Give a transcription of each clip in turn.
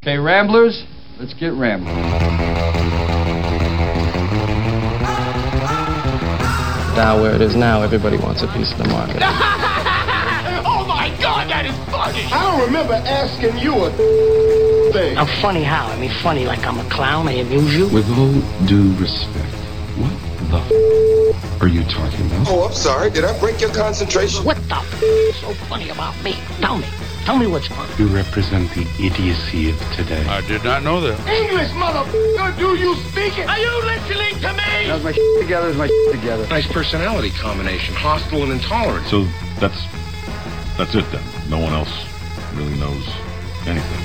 Okay, Ramblers, let's get rambling. Down where it is now, everybody wants a piece of the market. Oh my God, that is funny! I don't remember asking you a thing. I'm funny how? I mean funny like I'm a clown, I amuse you? With all due respect, what the are you talking about? Oh, I'm sorry. Did I break your concentration? What the is so funny about me? Tell me. Tell me what's funny. You represent the idiocy of today. I did not know that. English, motherfucker, do you speak it? Are you listening to me? How's my together? Is my together? Nice personality combination, hostile and intolerant. So that's it then. No one else really knows anything.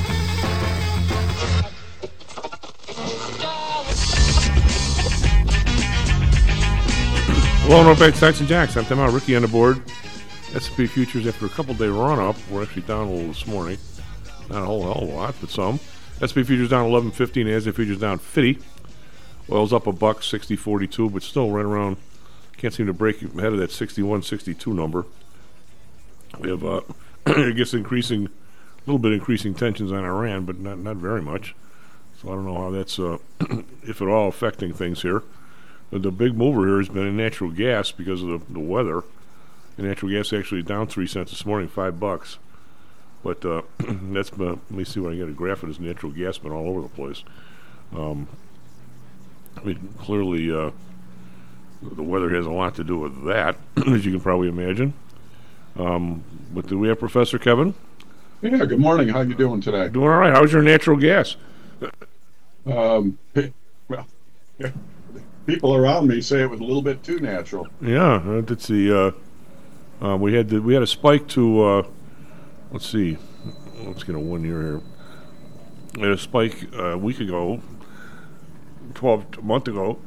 Hello and welcome back to Stocks and Jocks. I'm Tim out. Ricky on the board. S&P futures after a couple day run up. We're actually down a little this morning. Not a whole hell of a lot, but some. S&P futures down 11.50. NASDAQ futures down 50. Oil's up $1.60.42, but still right around. Can't seem to break ahead of that 61.62 number. We have, I guess, a little bit increasing tensions on Iran, but not very much. So I don't know how that's, if at all, affecting things here. The big mover here has been in natural gas because of the weather. And natural gas actually down 3 cents this morning, $5. But that's let me see when I get a graph of this natural gas been all over the place. I mean, clearly the weather has a lot to do with that, as you can probably imagine. But do we have Professor Kevin? Yeah, good morning. How you doing today? Doing all right. How's your natural gas? Well, yeah, people around me say it was a little bit too natural. Yeah, that's the. We had a spike to. Let's see. Let's get a 1 year here. We had a spike a week ago. A month ago.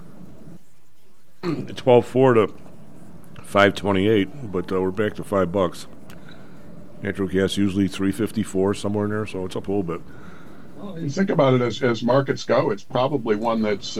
12.4 to 5.28, but we're back to $5. Natural gas usually 3.54 somewhere in there, so it's up a little bit. Well, you think about it as markets go, it's probably one that's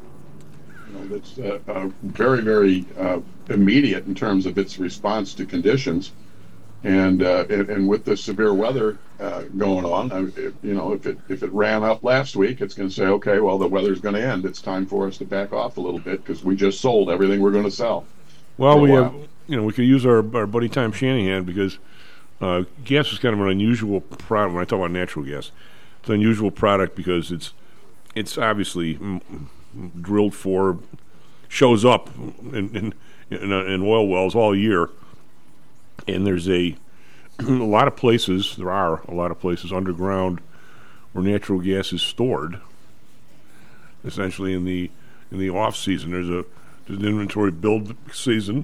very, very immediate in terms of its response to conditions, and with the severe weather going on, if it ran up last week, it's going to say, okay, well, the weather's going to end. It's time for us to back off a little bit because we just sold everything we're going to sell. Well, we could use our buddy Tom Shanahan because gas is kind of an unusual product. When I talk about natural gas, it's an unusual product because it's obviously drilled for, shows up in oil wells all year, and there's a lot of places. There are a lot of places underground where natural gas is stored. Essentially, in the off season, there's an inventory build season.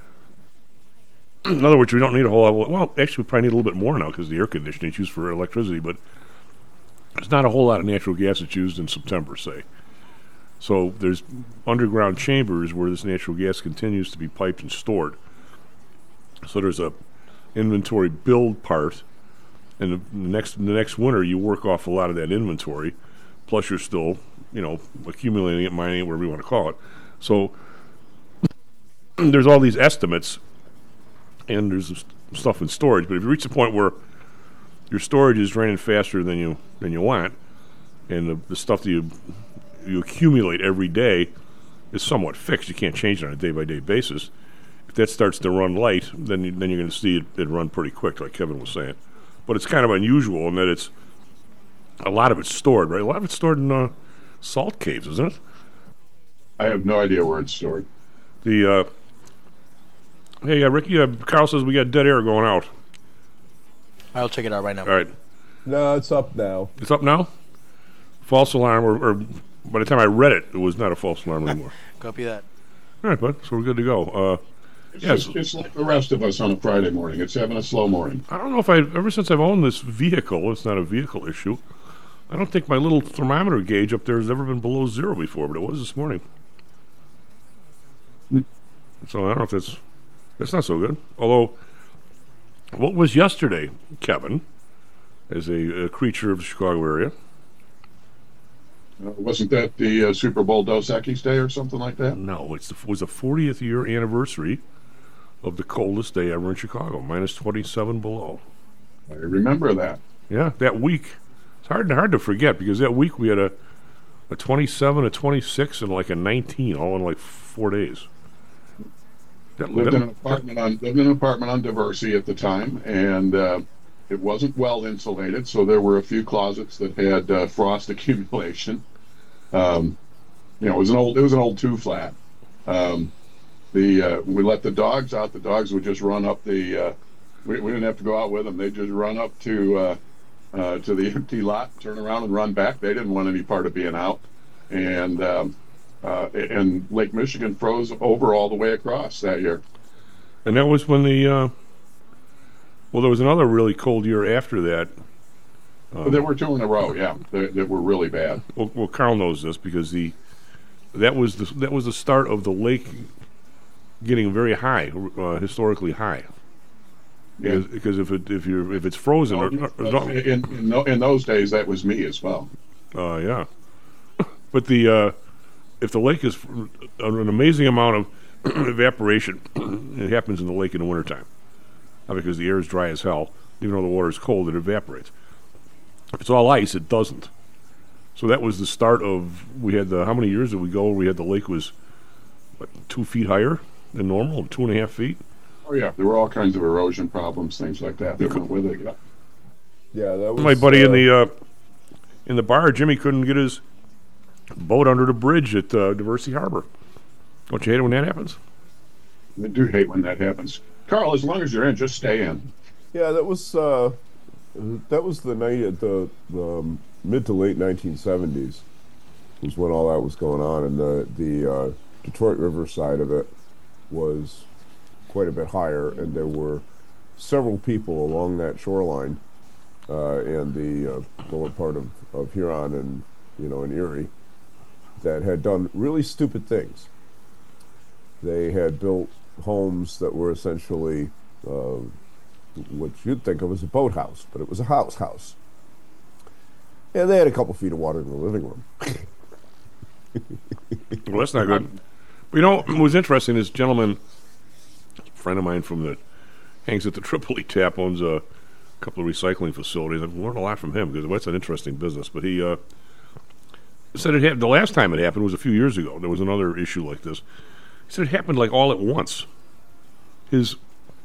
In other words, we don't need a whole lot. Well, actually, we probably need a little bit more now because the air conditioning is used for electricity, but there's not a whole lot of natural gas that's used in September, say. So there's underground chambers where this natural gas continues to be piped and stored. So there's a inventory build part, and the next winter you work off a lot of that inventory. Plus you're still, accumulating it, mining it, whatever you want to call it. So there's all these estimates, and there's stuff in storage. But if you reach the point where your storage is draining faster than you want, and the stuff that you accumulate every day is somewhat fixed. You can't change it on a day-by-day basis. If that starts to run light, then you're going to see it run pretty quick, like Kevin was saying. But it's kind of unusual in that a lot of it's stored, right? A lot of it's stored in salt caves, isn't it? I have no idea where it's stored. Hey, Ricky, Carl says we got dead air going out. I'll check it out right now. All right. No, it's up now. It's up now? False alarm, or by the time I read it, it was not a false alarm anymore. Copy that. All right, bud. So we're good to go. It's like the rest of us on a Friday morning. It's having a slow morning. I don't know if ever since I've owned this vehicle, it's not a vehicle issue, I don't think my little thermometer gauge up there has ever been below zero before, but it was this morning. So I don't know if that's not so good. Although, what was yesterday, Kevin, as a creature of the Chicago area? Wasn't that the Super Bowl Dos Equis Day or something like that? No, it was the 40th year anniversary of the coldest day ever in Chicago, minus 27 below. I remember that. Yeah, that week, It's hard to forget because that week we had a 27, a 26, and like a 19 all in like 4 days. Lived in an apartment on Diversey at the time, and it wasn't well insulated, so there were a few closets that had frost accumulation. It was an old 2-flat. We let the dogs out. The dogs would just run up the. We didn't have to go out with them. They'd just run up to the empty lot, turn around, and run back. They didn't want any part of being out, and Lake Michigan froze over all the way across that year. And that was when there was another really cold year after that. There were 2 in a row, yeah, that were really bad. Well, Carl knows this because that was the start of the lake getting very high, historically high. Yeah. Because if it's frozen, in those days that was me as well. Yeah. But if the lake is an amazing amount of evaporation, it happens in the lake in the wintertime. Because the air is dry as hell, even though the water is cold, it evaporates. If it's all ice, it doesn't. So that was the start of, we had how many years did we go where we had the lake was 2 feet higher than normal, 2.5 feet? Oh yeah, there were all kinds of erosion problems, things like that went with it. Yeah, that was my buddy in the bar. Jimmy couldn't get his boat under the bridge at Diversey Harbor. Don't you hate it when that happens? I do hate when that happens. Carl, as long as you're in, just stay in. Yeah, that was the night at the mid to late 1970s was when all that was going on, and the Detroit River side of it was quite a bit higher, and there were several people along that shoreline and the lower part of Huron and in Erie that had done really stupid things. They had built homes that were essentially what you'd think of as a boathouse, but it was a house. And they had a couple feet of water in the living room. Well, that's not good. But what was interesting, this gentleman, a friend of mine hangs at the Tripoli Tap, owns a couple of recycling facilities. I've learned a lot from him because that's an interesting business. But he said it happened, the last time it happened was a few years ago. There was another issue like this. He said it happened like all at once. He's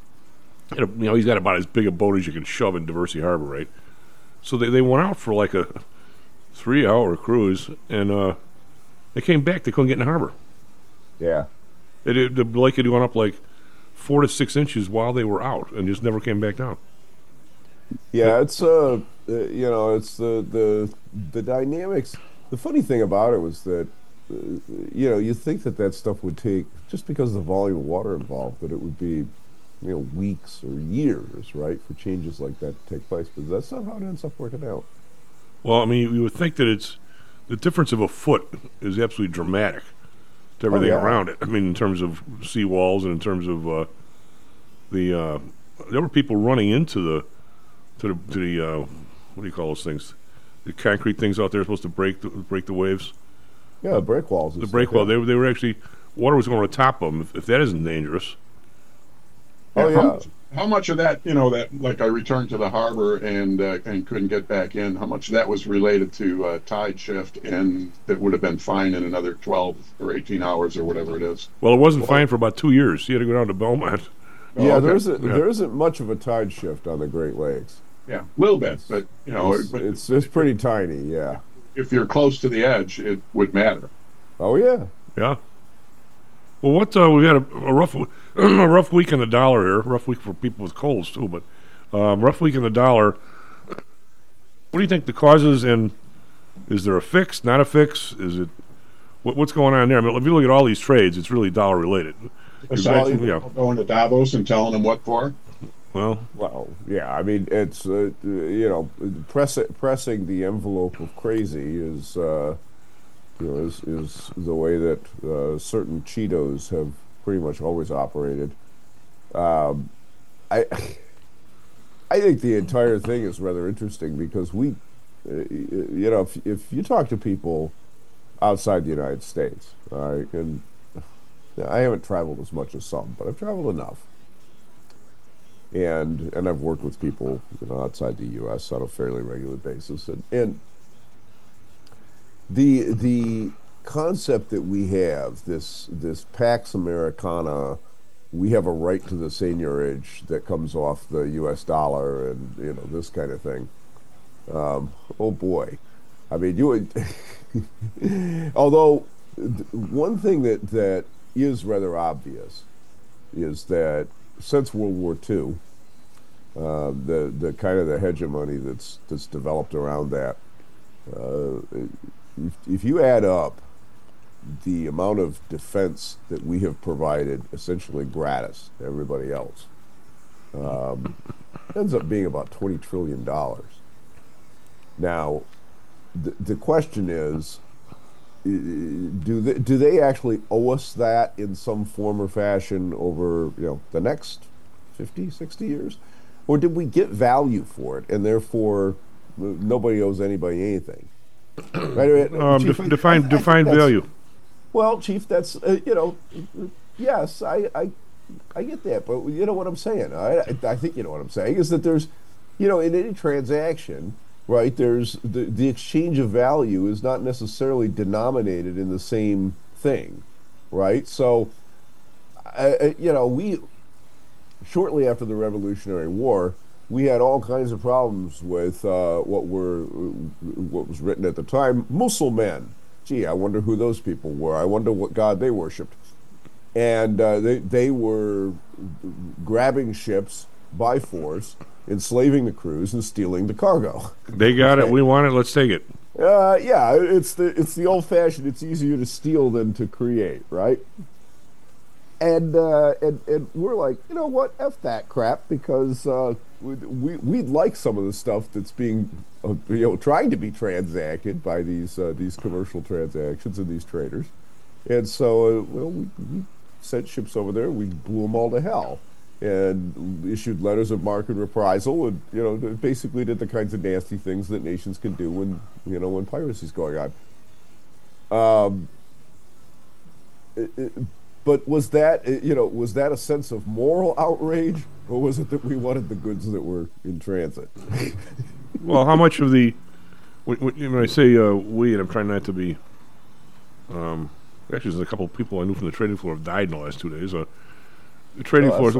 got about as big a boat as you can shove in Diversey Harbor, right? So they went out for like a 3-hour cruise, and they came back. They couldn't get in the harbor. Yeah. The lake had gone up like 4 to 6 inches while they were out, and just never came back down. Yeah, it's it's the dynamics. The funny thing about it was that you think that stuff would take, just because of the volume of water involved, that it would be weeks or years, right, for changes like that to take place. But that's not how it ends up working out. Well, I mean, you would think that the difference of a foot is absolutely dramatic to everything around it. I mean, in terms of sea walls and in terms of there were people running into the what do you call those things? The concrete things out there supposed to break the waves. Yeah, the break walls. The break wall. They were actually, water was going to top them. If that isn't dangerous. Oh yeah. How much of that, that like I returned to the harbor and couldn't get back in, how much of that was related to tide shift, and that would have been fine in another 12 or 18 hours or whatever it is? Well, it wasn't fine for about 2 years. You had to go down to Belmont. Yeah, there isn't much of a tide shift on the Great Lakes. Yeah, a little bit, but it's pretty tiny. Yeah. If you're close to the edge, it would matter. Oh yeah. Yeah. Well, we had a rough week in the dollar here. Rough week for people with colds too, but rough week in the dollar. What do you think the causes? And is there a fix? Not a fix? Is it what's going on there? I mean, if you look at all these trades, it's really dollar related. Going to Davos and telling them what for? Well, yeah. I mean, it's pressing the envelope of crazy is the way that certain Cheetos have pretty much always operated. I think the entire thing is rather interesting because if you talk to people outside the United States, and I haven't traveled as much as some, but I've traveled enough. and I've worked with people outside the U.S. on a fairly regular basis, and the concept that we have, this Pax Americana, we have a right to the seigniorage that comes off the U.S. dollar, and this kind of thing. Oh boy, I mean, you would. Although one thing that is rather obvious is that since World War II, the kind of the hegemony that's developed around that, if you add up the amount of defense that we have provided essentially gratis to everybody else, ends up being about $20 trillion. Now, the question is, do they actually owe us that in some form or fashion over the next 50, 60 years? Or did we get value for it, and therefore nobody owes anybody anything? Right? Chief, define value. Well, Chief, that's yes, I get that, but you know what I'm saying. I think you know what I'm saying is that there's, in any transaction, right? There's the exchange of value is not necessarily denominated in the same thing, right? So, we shortly after the Revolutionary War, we had all kinds of problems with what was written at the time, Musselmen. Gee, I wonder who those people were. I wonder what god they worshipped. And they were grabbing ships by force, enslaving the crews, and stealing the cargo. They got it. We want it. Let's take it. Yeah, it's the old-fashioned. It's easier to steal than to create, right? And we're like, you know what? F that crap, because we'd like some of the stuff that's being trying to be transacted by these commercial transactions and these traders. And so we sent ships over there. We blew them all to hell and issued letters of marque and reprisal, and basically did the kinds of nasty things that nations can do when piracy's going on. But was that a sense of moral outrage, or was it that we wanted the goods that were in transit? Well, how much of the when I say we, and I'm trying not to be, actually, there's a couple of people I knew from the trading floor have died in the last 2 days. The trading floor,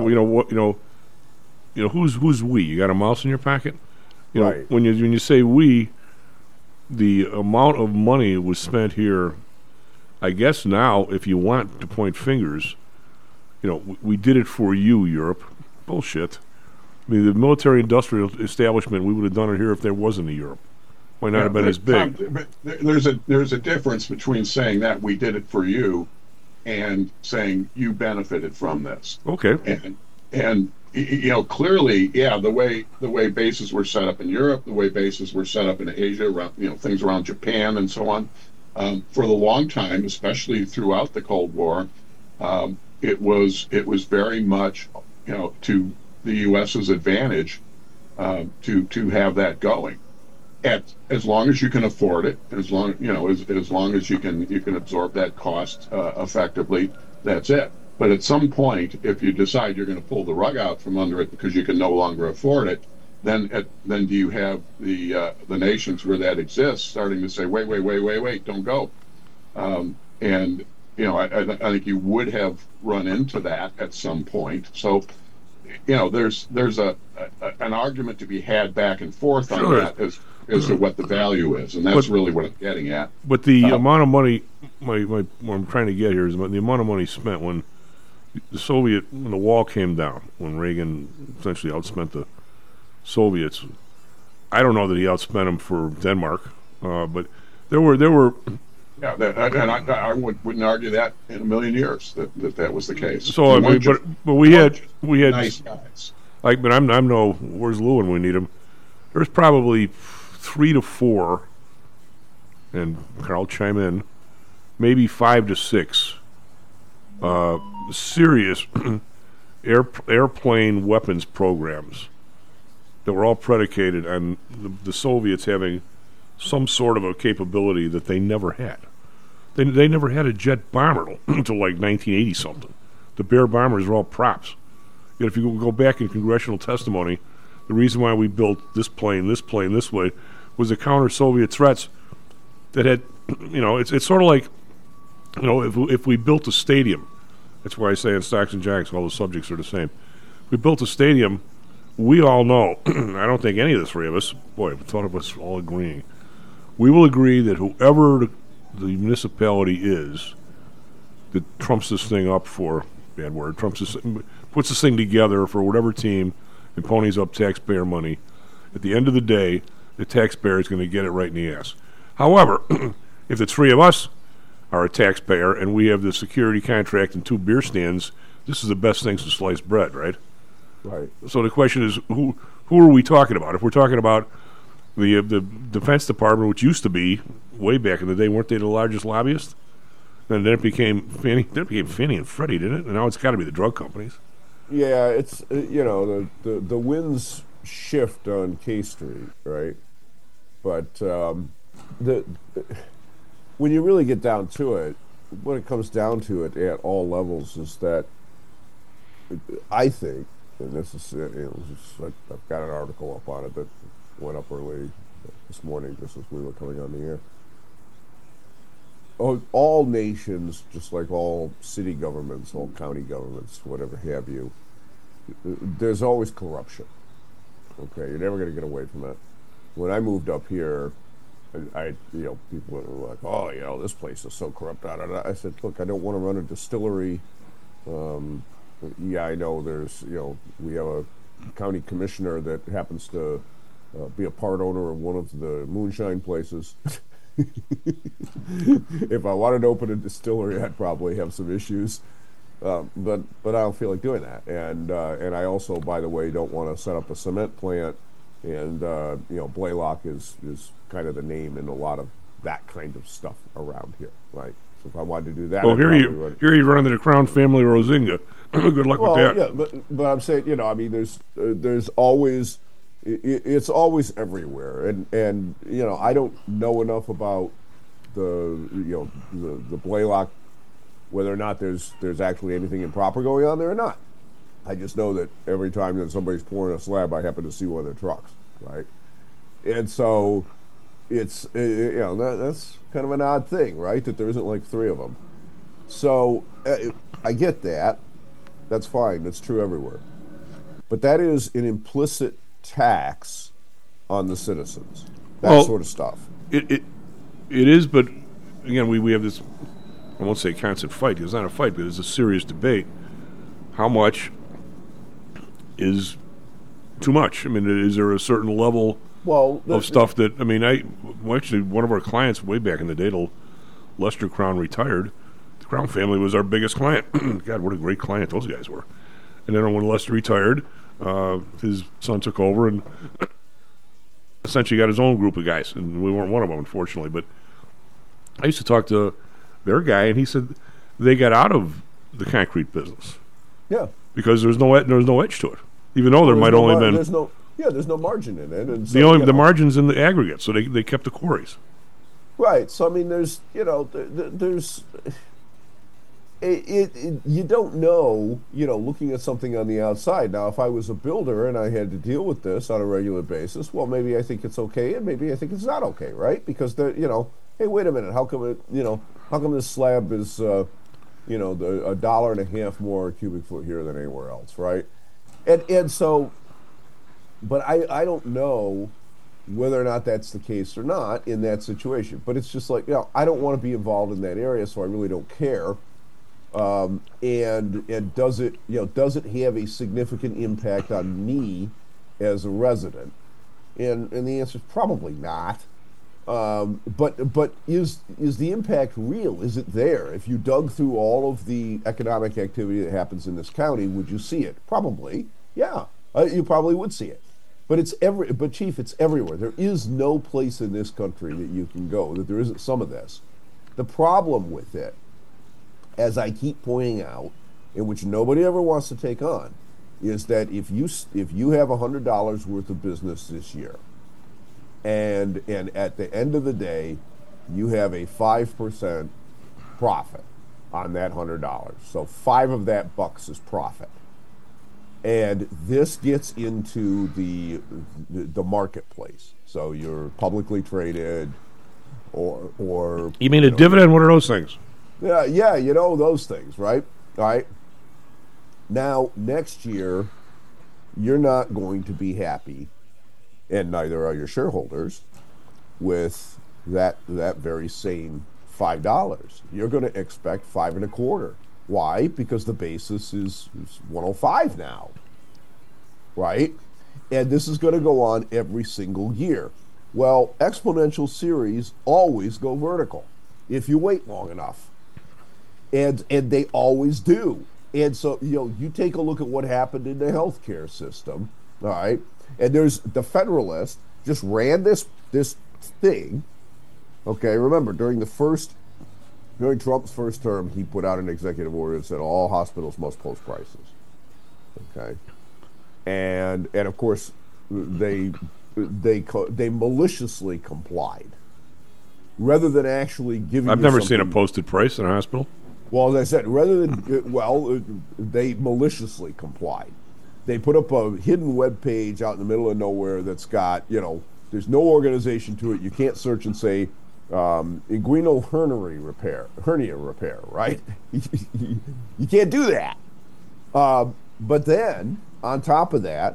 who's we? You got a mouse in your pocket? Right. When you say we, the amount of money was spent here. I guess now, if you want to point fingers, we did it for you, Europe. Bullshit. I mean, the military-industrial establishment, we would have done it here if there wasn't a Europe. Might not have been as big. But there's a difference between saying that we did it for you and saying you benefited from this. Okay. And clearly, the way bases were set up in Europe, the way bases were set up in Asia, around things around Japan and so on. For the long time, especially throughout the Cold War, it was very much to the U.S.'s advantage to have that going. As long as you can afford it, as long as you can absorb that cost effectively, that's it. But at some point, if you decide you're going to pull the rug out from under it because you can no longer afford it, then do you have the nations where that exists starting to say, wait, don't go, and I think you would have run into that at some point. So there's an argument to be had back and forth on that as to what the value is, and that's really what I'm getting at. But the amount of money, what I'm trying to get here is the amount of money spent when when the wall came down, when Reagan essentially outspent the Soviets. I don't know that he outspent them for Denmark, but there were. Yeah, I wouldn't argue that in a million years that was the case. So but we had nice guys. But I'm no where's Lou when we need him. There's probably 3 to 4, and Carl chime in, maybe 5 to 6 serious airplane weapons programs that were all predicated on the Soviets having some sort of a capability that they never had. They never had a jet bomber until like 1980 something. The Bear bombers were all props. Yet if you go back in congressional testimony, the reason why we built this plane this way, was to counter Soviet threats that had, it's sort of like, if we built a stadium, that's why I say in Stocks and Jocks all the subjects are the same. We built a stadium, we all know, I don't think any of the three of us, boy, I thought of us all agreeing, we will agree that whoever the municipality is that trumps this thing up for, bad word, puts this thing together for whatever team and ponies up taxpayer money, at the end of the day, the taxpayer is going to get it right in the ass. However, if the three of us are a taxpayer and we have the security contract and 2 beer stands, this is the best thing since sliced bread, right? Right. So the question is, who are we talking about? If we're talking about the Defense Department, which used to be, way back in the day, weren't they the largest lobbyist? And then it became Fannie and Freddie, didn't it? And now it's got to be the drug companies. Yeah, it's, the winds shift on K Street, right? But when you really get down to it, what it comes down to it at all levels is that I think, and this is, I've got an article up on it that went up early this morning just as we were coming on the air. All nations, just like all city governments, all county governments, whatever have you, there's always corruption. Okay, you're never going to get away from it. When I moved up here, people were like, "Oh, this place is so corrupt." I said, "Look, I don't want to run a distillery. Yeah, I know there's, we have a county commissioner that happens to be a part owner of one of the moonshine places." If I wanted to open a distillery, I'd probably have some issues, but I don't feel like doing that. And I also, by the way, don't want to set up a cement plant. And Blaylock is kind of the name in a lot of that kind of stuff around here, right? So if I wanted to do that, well, here you run into the Crown family Rosinga. Good luck with that. Yeah, but I'm saying, there's always. It's always everywhere, and I don't know enough about the Blaylock, whether or not there's actually anything improper going on there or not. I just know that every time that somebody's pouring a slab, I happen to see one of their trucks, right? And so it's that's kind of an odd thing, right? That there isn't like 3 of them. So I get that. That's fine. That's true everywhere. But that is an implicit tax on the citizens, sort of stuff. It is, but again, we have this, I won't say constant fight, it's not a fight, but it's a serious debate. How much is too much? I mean, is there a certain level of stuff that, actually one of our clients way back in the day, till Lester Crown retired, the Crown family was our biggest client. God, what a great client those guys were. And then when Lester retired, his son took over and essentially got his own group of guys, and we weren't one of them, unfortunately. But I used to talk to their guy, and he said they got out of the concrete business. Yeah, because there's no edge to it, even though there might only been there's no margin in it, and so, the margin's in the aggregate, so they kept the quarries. Right. So there's you don't know, looking at something on the outside. Now, if I was a builder and I had to deal with this on a regular basis, well, maybe I think it's okay, and maybe I think it's not okay, right? Because hey, wait a minute, how come this slab is, $1.50 more a cubic foot here than anywhere else, right? And so, but I don't know whether or not that's the case or not in that situation. But it's just like, I don't want to be involved in that area, so I really don't care. And does it have a significant impact on me as a resident? And the answer is probably not. But is the impact real? Is it there? If you dug through all of the economic activity that happens in this county, would you see it? Probably, yeah. You probably would see it. But Chief, it's everywhere. There is no place in this country that you can go that there isn't some of this. The problem with it, as I keep pointing out, in which nobody ever wants to take on, is that if you have $100 worth of business this year, and at the end of the day, you have a 5% profit on that $100. So $5 of that bucks is profit. And this gets into the marketplace. So you're publicly traded, or you mean a dividend? What are those things? Yeah, you know those things, right? All right. Now, next year, you're not going to be happy, and neither are your shareholders, with that very same $5. You're going to expect 5.25. Why? Because the basis is 105 now, right? And this is going to go on every single year. Well, exponential series always go vertical if you wait long enough, and they always do. And so, you take a look at what happened in the healthcare system, all right? And there's the Federalist just ran this thing, okay? Remember, during Trump's first term, he put out an executive order that said all hospitals must post prices, okay? And of course, they maliciously complied, rather than actually giving. I've never seen a posted price in a hospital. Well, as I said, they maliciously complied. They put up a hidden web page out in the middle of nowhere that's got, there's no organization to it. You can't search and say inguinal hernia repair, right? You can't do that. But then, on top of that,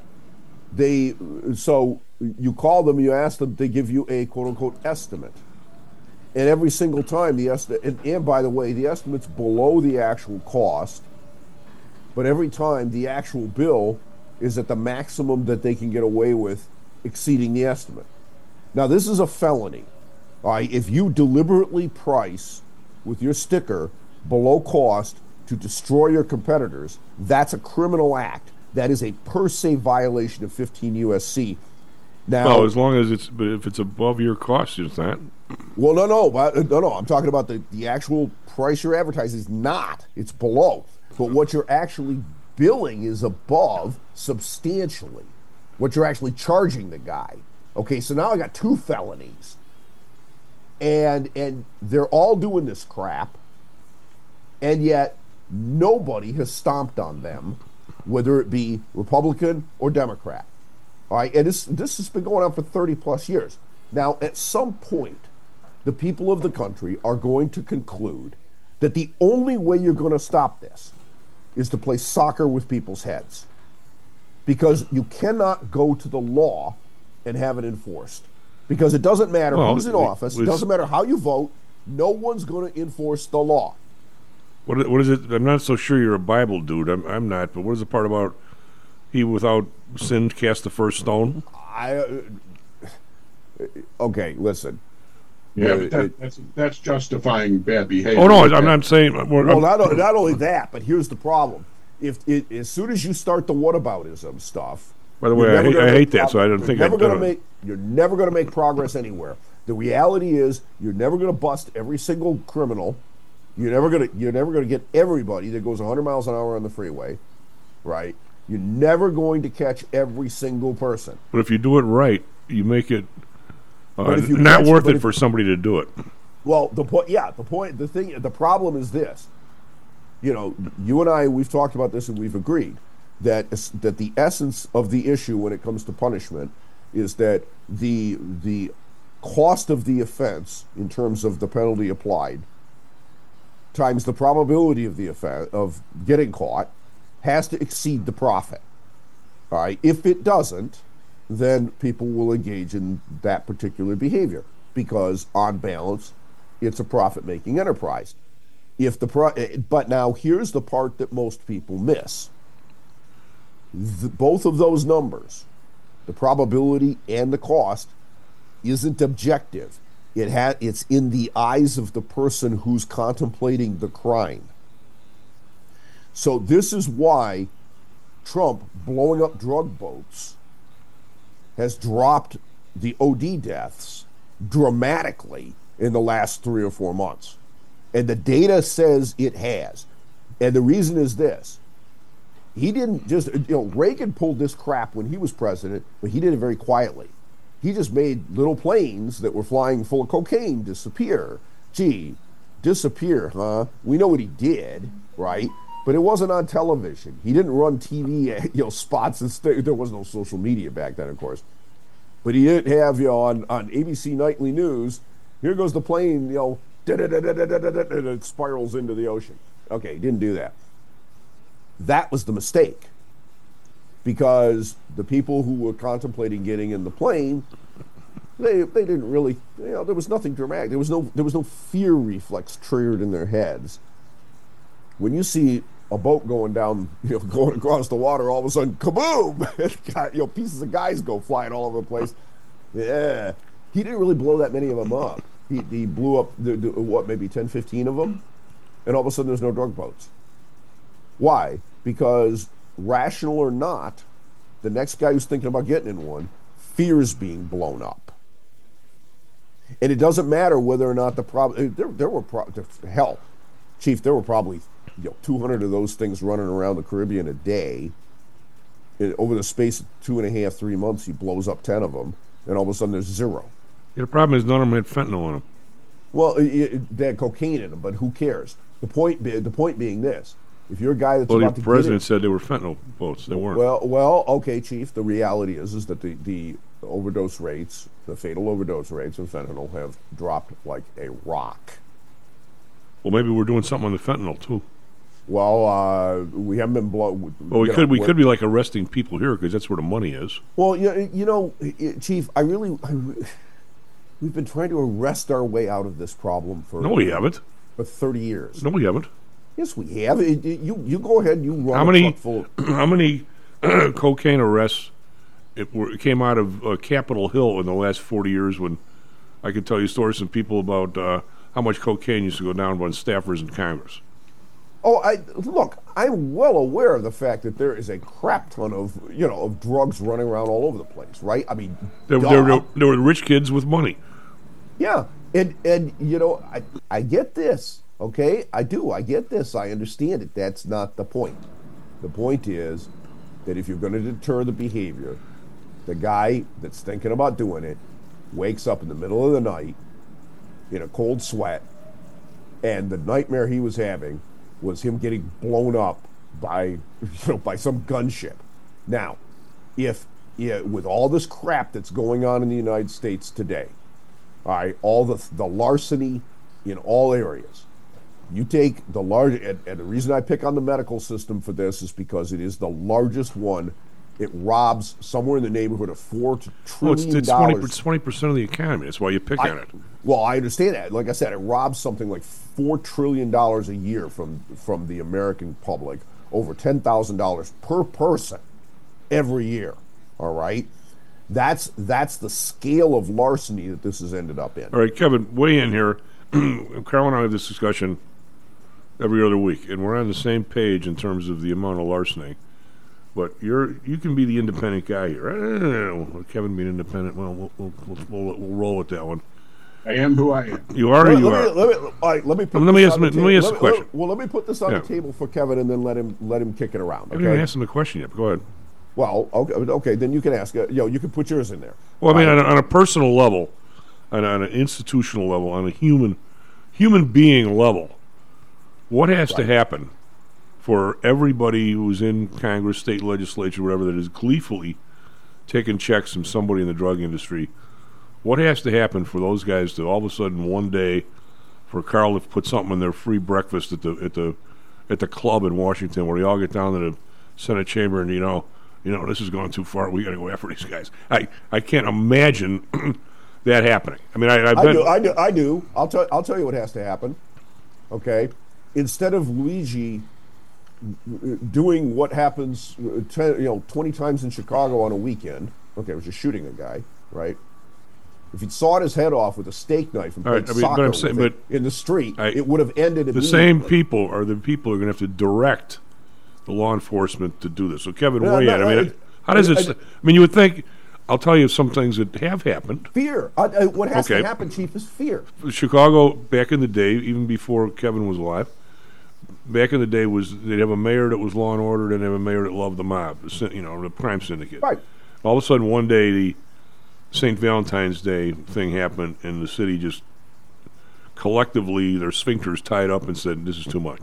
so you call them, you ask them, they give you a quote-unquote estimate. And every single time the estimate, and by the way, the estimate's below the actual cost, but every time the actual bill is at the maximum that they can get away with, exceeding the estimate. Now, this is a felony. All right, if you deliberately price with your sticker below cost to destroy your competitors, that's a criminal act. That is a per se violation of 15 USC. Now, as long as if it's above your cost, it's not. Well, no. I'm talking about the actual price you're advertising is not. It's below. But what you're actually billing is above substantially what you're actually charging the guy. Okay, so now I got two felonies. And they're all doing this crap, and yet nobody has stomped on them, whether it be Republican or Democrat. All right, and this has been going on for 30 plus years. Now, at some point, the people of the country are going to conclude that the only way you're going to stop this is to play soccer with people's heads, because you cannot go to the law and have it enforced. Because it doesn't matter who's in office, it doesn't matter how you vote, no one's going to enforce the law. What is it? I'm not so sure you're a Bible dude. I'm not, but what is the part about he without sin cast the first stone? Okay, listen. Yeah, but that's justifying bad behavior. Oh, no, I'm not saying... not only that, but here's the problem. As soon as you start the whataboutism stuff... By the way, I hate that, so I don't think I've done it. You're never going to make progress anywhere. The reality is you're never going to bust every single criminal. You're never going to get everybody that goes 100 miles an hour on the freeway, right? You're never going to catch every single person. But if you do it right, you make it not worth it for somebody to do it. Well, the problem is this. You and I, we've talked about this and we've agreed that the essence of the issue when it comes to punishment is that the cost of the offense in terms of the penalty applied times the probability of the offense of getting caught has to exceed the profit. All right. If it doesn't, then people will engage in that particular behavior because, on balance, it's a profit-making enterprise. But now here's the part that most people miss. Both of those numbers, the probability and the cost, isn't objective. It's in the eyes of the person who's contemplating the crime. So this is why Trump blowing up drug boats has dropped the OD deaths dramatically in the last 3 or 4 months. And the data says it has. And the reason is this. He didn't just, Reagan pulled this crap when he was president, but he did it very quietly. He just made little planes that were flying full of cocaine disappear. Gee, disappear, huh? We know what he did, right? But it wasn't on television. He didn't run TV, spots and there was no social media back then, of course. But he didn't have, on ABC Nightly News, here goes the plane, and it spirals into the ocean. Okay, he didn't do that. That was the mistake. Because the people who were contemplating getting in the plane, they didn't really, there was nothing dramatic. There was no fear reflex triggered in their heads. When you see a boat going down, going across the water, all of a sudden, kaboom! Pieces of guys go flying all over the place. Yeah, he didn't really blow that many of them up. He blew up maybe 10, 15 of them, and all of a sudden there's no drug boats. Why? Because rational or not, the next guy who's thinking about getting in one fears being blown up. And it doesn't matter whether or not the problem. Hell, Chief, there were probably 200 of those things running around the Caribbean a day. Over the space of 2.5, 3 months, he blows up 10 of them, and all of a sudden there's zero. Yeah, the problem is none of them had fentanyl in them. Well, they had cocaine in them, but who cares? The point being this: if you're a guy that's about to the president said they were fentanyl boats. They weren't. Well, okay, Chief. The reality is that the overdose rates, the fatal overdose rates of fentanyl, have dropped like a rock. Well, maybe we're doing something on the fentanyl too. Well, we haven't been blown. Well, we could be like arresting people here because that's where the money is. Well, Chief, we've been trying to arrest our way out of this problem for no, we haven't. For 30 years. No, we haven't. Yes, we have. You go ahead. You run how a truck full. How many cocaine arrests came out of Capitol Hill in the last 40 years? When I could tell you stories of people about how much cocaine used to go down on staffers in Congress. Oh, look, I'm well aware of the fact that there is a crap ton of drugs running around all over the place, right? I mean, there were rich kids with money. Yeah, and I get this, okay? I do. I get this. I understand it. That's not the point. The point is that if you're going to deter the behavior, the guy that's thinking about doing it wakes up in the middle of the night in a cold sweat, and the nightmare he was having was him getting blown up by some gunship. Now, with all this crap that's going on in the United States today, all right, all the larceny in all areas, you take the large, and the reason I pick on the medical system for this is because it is the largest one. It robs somewhere in the neighborhood of $4 trillion. It's 20% of the economy. That's why you pick on it. Well, I understand that. Like I said, it robs something like $4 trillion a year from the American public, over $10,000 per person every year. All right? That's the scale of larceny that this has ended up in. All right, Kevin, weigh in here. Carol and I have this discussion every other week, and we're on the same page in terms of the amount of larceny. But you can be the independent guy here. I don't know. Kevin being independent, well, we'll roll with that one. I am who I am. You are who you are. Let me ask a question. Let me put this on the table for Kevin, and then let him kick it around. Okay? I haven't even asked him the question yet. But go ahead. Well, okay. Then you can ask. You can put yours in there. Well, I mean, on a personal level, on an institutional level, on a human being level, what has to happen for everybody who's in Congress, state legislature, whatever, that is gleefully taking checks from somebody in the drug industry? What has to happen for those guys to all of a sudden one day, for Carl to put something in their free breakfast at the club in Washington, where they all get down to the Senate chamber and this is going too far. We got to go after these guys. I can't imagine that happening. I mean, I do. I'll tell you what has to happen. Okay, instead of Luigi doing what happens 20 times in Chicago on a weekend, okay, it was just shooting a guy, right? If he'd sawed his head off with a steak knife and played soccer in the street, it would have ended immediately. The same people are the people who are going to have to direct the law enforcement to do this. So, Kevin, weigh in. I mean, how does it? I mean, you would think. I'll tell you some things that have happened. Fear. What has to happen, Chief, is fear. Chicago, back in the day, even before Kevin was alive, back in the day, they'd have a mayor that was law and order, and they'd have a mayor that loved the mob, the crime syndicate. Right. All of a sudden, one day, the St. Valentine's Day thing happened, and the city just collectively, their sphincters tied up and said, "This is too much."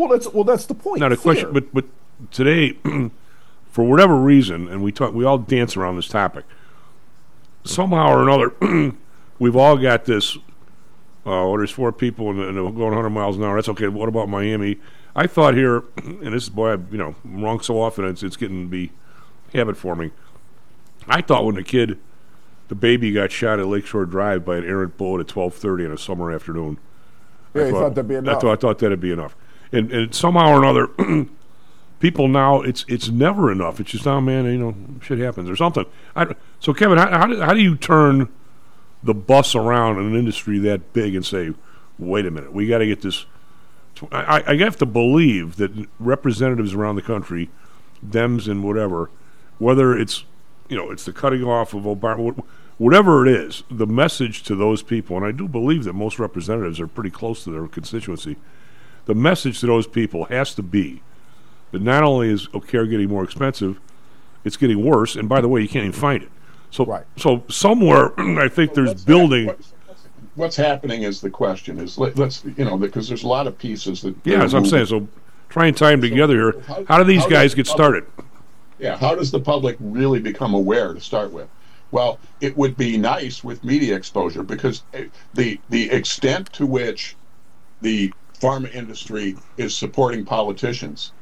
Well, that's the point. Now the question, but today, for whatever reason, and we all dance around this topic. Somehow or another, we've all got this. There's 4 people and they're going 100 miles an hour. That's okay. What about Miami? I thought here, and this is I'm wrong so often. It's getting to be habit forming. I thought when the baby got shot at Lakeshore Drive by an errant bullet at 12:30 on a summer afternoon. Yeah, you thought that'd be enough. I thought that'd be enough. And somehow or another, people now it's never enough. It's just man, shit happens or something. So Kevin, how do you turn the bus around in an industry that big and say, wait a minute, we got to get this? I have to believe that representatives around the country, Dems and whatever, whether it's it's the cutting off of Obama, whatever it is, the message to those people, and I do believe that most representatives are pretty close to their constituency. The message to those people has to be that not only is care getting more expensive, it's getting worse, and by the way, you can't even find it. So somewhere, I think there's building. What's happening is the question is let's because there's a lot of pieces that. Yeah, as I'm saying, so try and tie them together here. How do these guys get started? Yeah, how does the public really become aware to start with? Well, it would be nice with media exposure because the extent to which the pharma industry is supporting politicians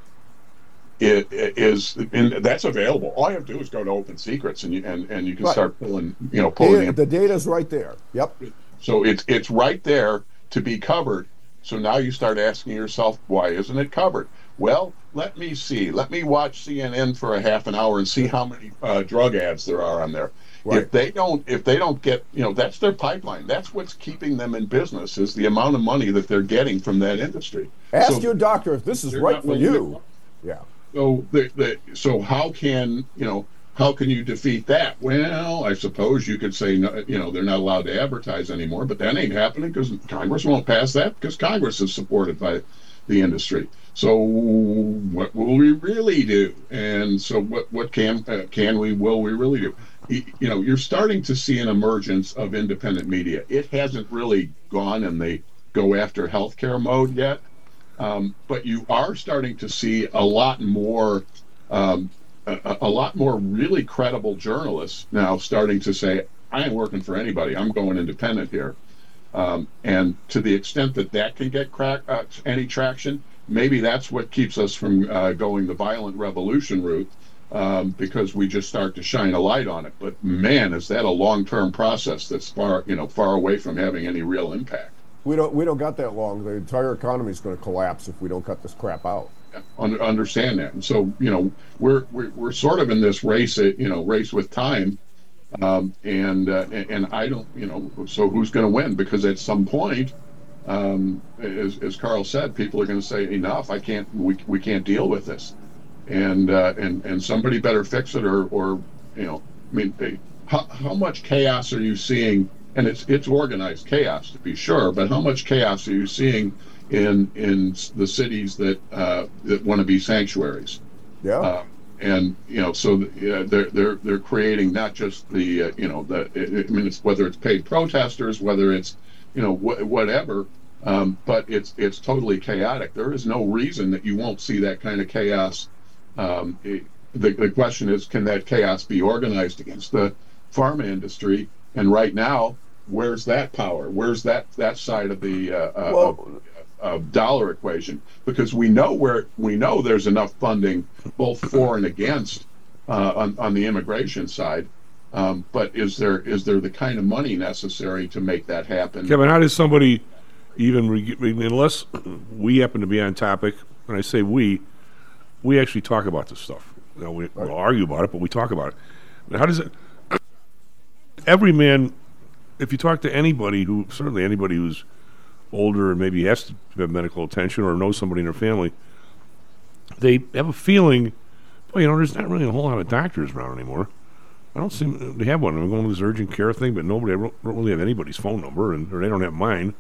that's available. All you have to do is go to Open Secrets and you can start pulling the data's right there. Yep. So it's right there to be covered. So now you start asking yourself, why isn't it covered? Well, let me see. Let me watch CNN for a half an hour and see how many drug ads there are on there. Right. If they don't get, that's their pipeline. That's what's keeping them in business is the amount of money that they're getting from that industry. Ask your doctor if this is right for you. Yeah. So so how can you defeat that? Well, I suppose you could say they're not allowed to advertise anymore, but that ain't happening because Congress won't pass that because Congress is supported by the industry. So what will we really do? And so what will we really do? You're starting to see an emergence of independent media. It hasn't really gone in the go after healthcare mode yet, but you are starting to see a lot more really credible journalists now starting to say, I ain't working for anybody. I'm going independent here. And to the extent that can get any traction, maybe that's what keeps us from going the violent revolution route, because we just start to shine a light on it. But man, is that a long-term process that's far away from having any real impact. We don't got that long. The entire economy is going to collapse if we don't cut this crap out. Understand that, and so we're sort of in this race, race with time, and I don't, so who's going to win? Because at some point, as Carl said, people are going to say enough. We can't deal with this, and somebody better fix it, or how much chaos are you seeing? And it's organized chaos to be sure, but how much chaos are you seeing in the cities that want to be sanctuaries? Yeah. And so they're creating not just it's whether it's paid protesters, whether it's whatever, but it's totally chaotic. There is no reason that you won't see that kind of chaos. The question is, can that chaos be organized against the pharma industry? And right now, where's that power? Where's that side of the dollar equation? Because we know there's enough funding both for and against on the immigration side, but is there the kind of money necessary to make that happen? Kevin, how does somebody unless we happen to be on topic, and I say we actually talk about this stuff. We'll argue about it, but we talk about it. How does it? Every man, if you talk to anybody who's older and maybe has to have medical attention or knows somebody in their family, they have a feeling, there's not really a whole lot of doctors around anymore. I don't seem to have one. I'm going to this urgent care thing, but I don't really have anybody's phone number, or they don't have mine.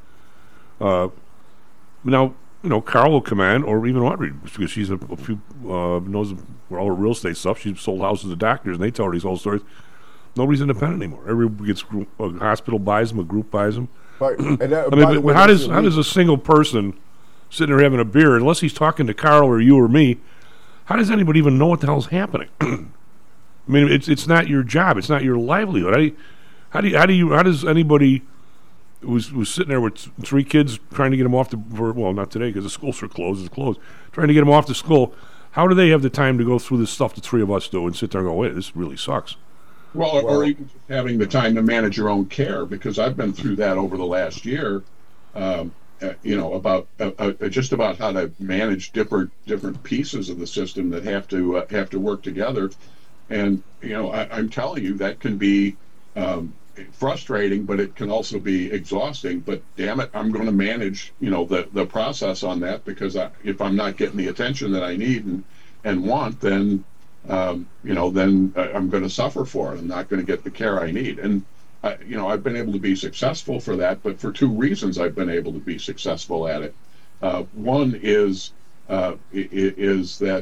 Now, Carl will come in, or even Audrey, because she's knows all her real estate stuff. She's sold houses to doctors, and they tell her these whole stories. Nobody's independent anymore. Everybody gets a hospital buys them, a group buys them. Right. But how does a single person sitting there having a beer, unless he's talking to Carl or you or me, how does anybody even know what the hell's happening? I mean, it's not your job. It's not your livelihood. How does anybody who's sitting there with 3 kids trying to get them off not today because the schools are closed. It's closed. Trying to get them off to school. How do they have the time to go through this stuff the 3 of us do and sit there and go, wait, this really sucks? Well, or even just having the time to manage your own care, because I've been through that over the last year. About just about how to manage different pieces of the system that have to work together, and I'm telling you that can be frustrating, but it can also be exhausting. But damn it, I'm going to manage the process on that, because if I'm not getting the attention that I need and want, then I'm going to suffer for it. I'm not going to get the care I need. And I've been able to be successful for that, but for 2 reasons I've been able to be successful at it. One is that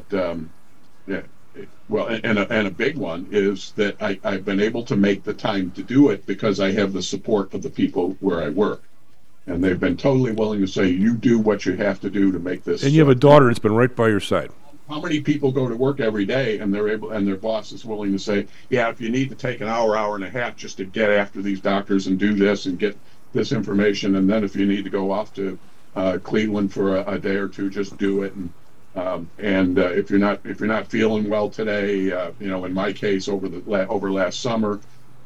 and a big one is that I've been able to make the time to do it because I have the support of the people where I work, and they've been totally willing to say, you do what you have to do to make this. And you have a daughter that's been right by your side. How many people go to work every day and their boss is willing to say, yeah, if you need to take an hour and a half just to get after these doctors and do this and get this information, and then if you need to go off to Cleveland for a day or 2, just do it. And if you're not feeling well today, in my case over last summer,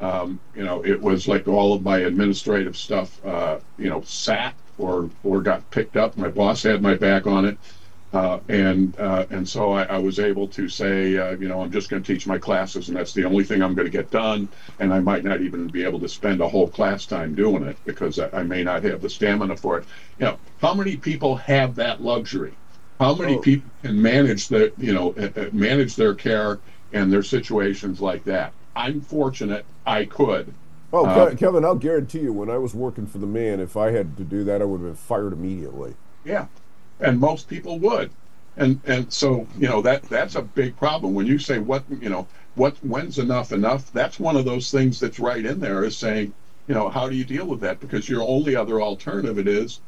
it was like all of my administrative stuff, sat or got picked up. My boss had my back on it. And so I was able to say, I'm just going to teach my classes, and that's the only thing I'm going to get done. And I might not even be able to spend a whole class time doing it because I may not have the stamina for it. How many people have that luxury? How many people can manage their care and their situations like that? I'm fortunate I could. Kevin, I'll guarantee you, when I was working for the man, if I had to do that, I would have been fired immediately. Yeah. And most people would, and so that's a big problem. When you say when's enough? That's one of those things that's right in there, is saying, how do you deal with that? Because your only other alternative is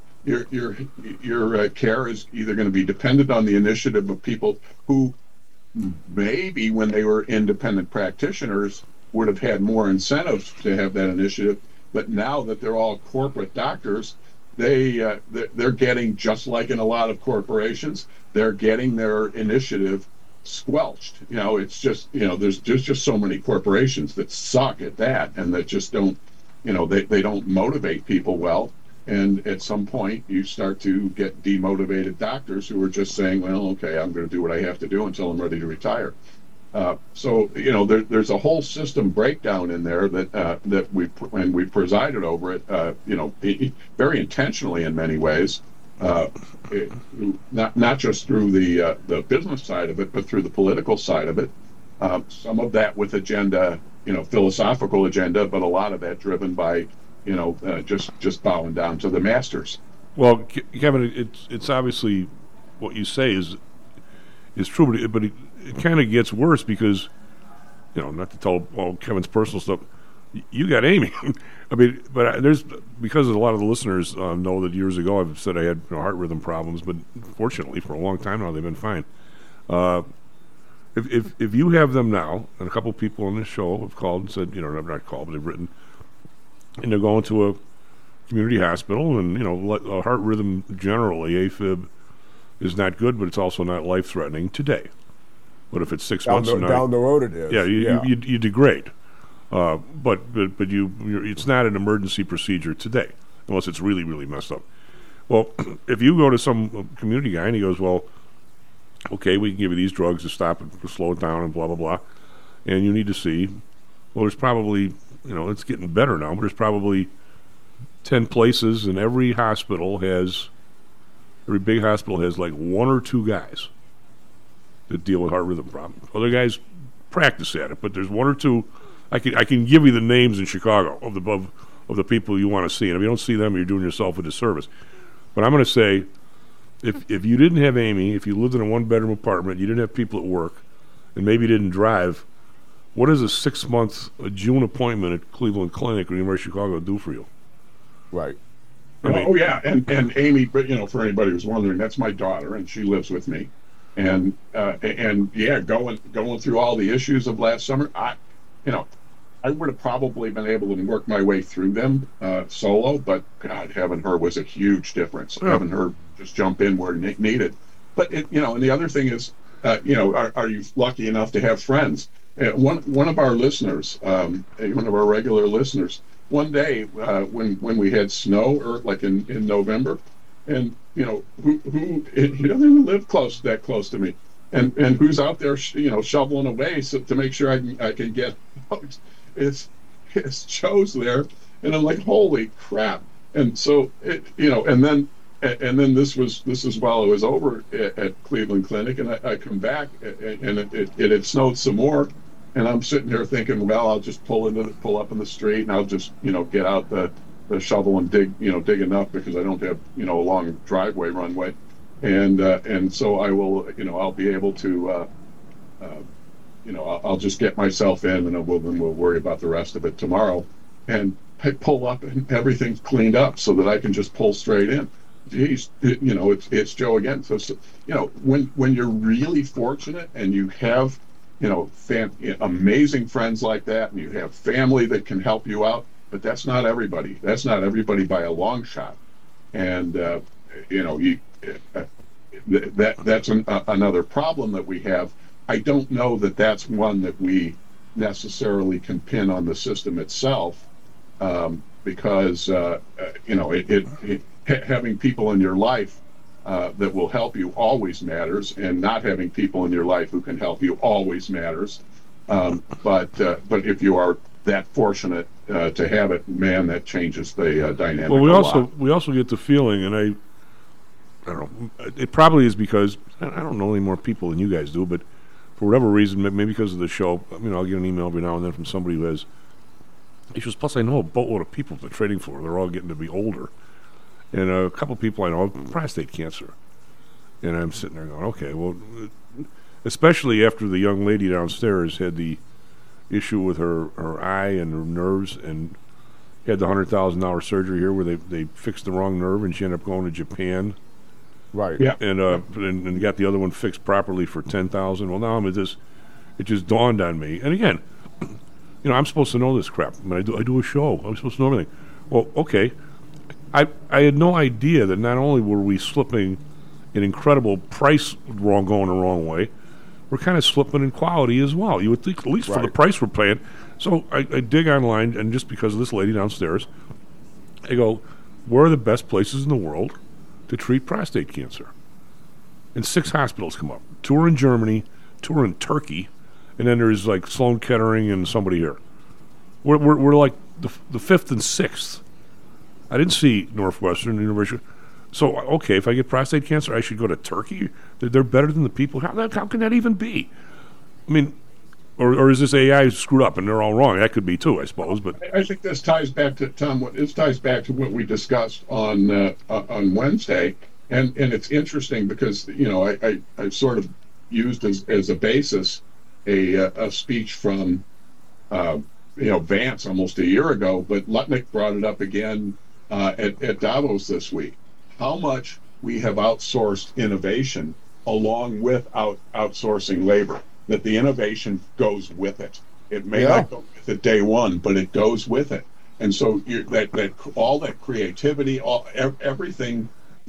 your care is either going to be dependent on the initiative of people who maybe when they were independent practitioners would have had more incentives to have that initiative, but now that they're all corporate doctors, they're getting, just like in a lot of corporations, they're getting their initiative squelched. It's just there's just so many corporations that suck at that, and that just don't they don't motivate people well. And at some point you start to get demotivated doctors who are just saying, well, okay, I'm going to do what I have to do until I'm ready to retire. So there's a whole system breakdown in there that we presided over it, very intentionally in many ways, not just through the business side of it, but through the political side of it. Some of that with agenda, philosophical agenda, but a lot of that driven by just bowing down to the masters. Well, Kevin, it's obviously what you say is true, but it kind of gets worse because, not to tell all Kevin's personal stuff, you got Amy. I mean, but because a lot of the listeners know that years ago I've said I had heart rhythm problems, but fortunately for a long time now they've been fine. If you have them now, and a couple of people on this show have called and said, I've not called, but they've written, and they're going to a community hospital, and a heart rhythm generally, AFib, is not good, but it's also not life-threatening today. But if it's 6 months down the road, it is. Yeah, you degrade. But it's not an emergency procedure today, unless it's really, really messed up. Well, if you go to some community guy and he goes, well, okay, we can give you these drugs to stop it, to slow it down, and blah, blah, blah, and you need to see, well, there's probably, it's getting better now, but there's probably 10 places, and every big hospital has like 1 or 2 guys that deal with heart rhythm problems. Other guys practice at it, but there's 1 or 2. I can give you the names in Chicago of the people you want to see, and if you don't see them, you're doing yourself a disservice. But I'm going to say, if you didn't have Amy, if you lived in a 1-bedroom apartment, you didn't have people at work, and maybe you didn't drive, what does a 6-month June appointment at Cleveland Clinic or University of Chicago do for you? Right. Oh yeah, and Amy, but for anybody who's wondering, that's my daughter, and she lives with me, and yeah, going through all the issues of last summer, I would have probably been able to work my way through them solo, but God, having her was a huge difference. Yeah. Having her just jump in where needed. But and the other thing is, are you lucky enough to have friends? One of our listeners, one of our regular listeners, one day when we had snow, or like in November, and who he doesn't even live close to me, and who's out there shoveling away to make sure I can get his shows there, and I'm like, holy crap! And so and then this is while I was over at Cleveland Clinic, and I come back and it had snowed some more. And I'm sitting here thinking, well, I'll just pull up in the street, and I'll just, get out the shovel and dig enough, because I don't have, a long driveway runway, and so I will, I'll be able to, I'll just get myself in, and we'll worry about the rest of it tomorrow. And I pull up, and everything's cleaned up so that I can just pull straight in. Geez, it's Joe again. So when you're really fortunate and you have amazing friends like that, and you have family that can help you out, but that's not everybody. That's not everybody by a long shot. And that's another problem that we have. I don't know that that's one that we necessarily can pin on the system itself, because having people in your life that will help you always matters, and not having people in your life who can help you always matters. But if you are that fortunate to have it, man, that changes the dynamic. Well, we also get the feeling, and I don't know, it probably is because I don't know any more people than you guys do, but for whatever reason, maybe because of the show, I'll get an email every now and then from somebody who has issues. Plus, I know a boatload of people they're trading for. They're all getting to be older. And a couple people I know have prostate cancer. And I'm sitting there going, okay, well, especially after the young lady downstairs had the issue with her eye and her nerves, and had the $100,000 surgery here where they fixed the wrong nerve, and she ended up going to Japan. Right. Yeah. And got the other one fixed properly for $10,000. Well, now it just dawned on me. And again, I'm supposed to know this crap. I do a show. I'm supposed to know everything. Well, okay. I had no idea that not only were we slipping an incredible price going the wrong way, we're kind of slipping in quality as well. You would think, at least for the price we're paying. So I dig online, and just because of this lady downstairs, I go, where are the best places in the world to treat prostate cancer? And 6 hospitals come up. 2 are in Germany, 2 are in Turkey, and then there's like Sloan Kettering and somebody here. We're like the 5th and 6th. I didn't see Northwestern University. So, okay, if I get prostate cancer, I should go to Turkey? They're better than the people? How can that even be? I mean, or is this AI screwed up and they're all wrong? That could be too, I suppose. But I think this ties back to, Tom, this ties back to what we discussed on Wednesday. And it's interesting because, I sort of used as a basis a speech from, Vance almost a year ago, but Lutnick brought it up again at Davos this week. How much we have outsourced innovation along with outsourcing labor, that the innovation goes with it. It may not go with it day one, but it goes with it. And so that all that creativity, everything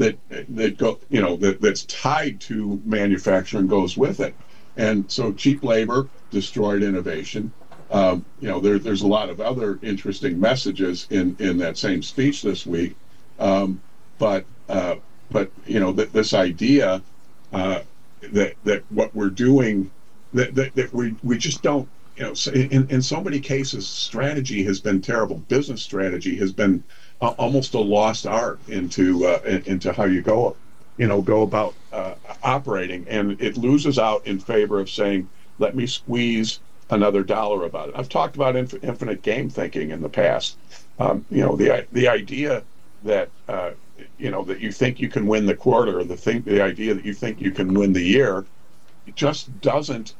that's tied to manufacturing goes with it. And so cheap labor destroyed innovation. There's a lot of other interesting messages in that same speech this week. But this idea that what we're doing, that we just don't, in so many cases, strategy has been terrible. Business strategy has been almost a lost art into how you go about operating, and it loses out in favor of saying, let me squeeze another dollar about it. I've talked about infinite game thinking in the past. The idea that that you think you can win the quarter, or the idea that you think you can win the year, it just doesn't.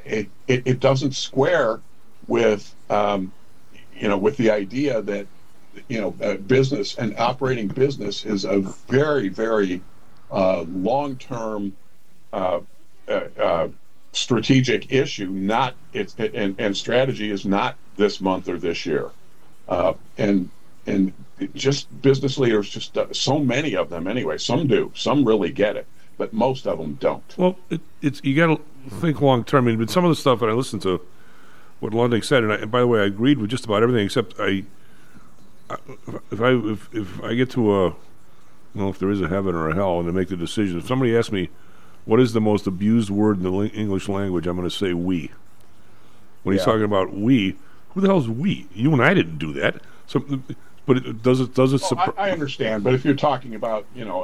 It doesn't square with with the idea that business and operating business is a very, very long-term strategic issue. Not and strategy is not this month or this year, and just business leaders, just so many of them anyway. Some do, some really get it, but most of them don't. Well, it's you got to think long term. I mean, but some of the stuff that I listened to, what Lunding said, and by the way, I agreed with just about everything except if I get to I don't know if there is a heaven or a hell, and to make the decision. If somebody asks me what is the most abused word in the English language, I'm going to say "we." When he's talking about "we," who the hell is "we"? You and I didn't do that. So, but does it? I understand, but if you're talking about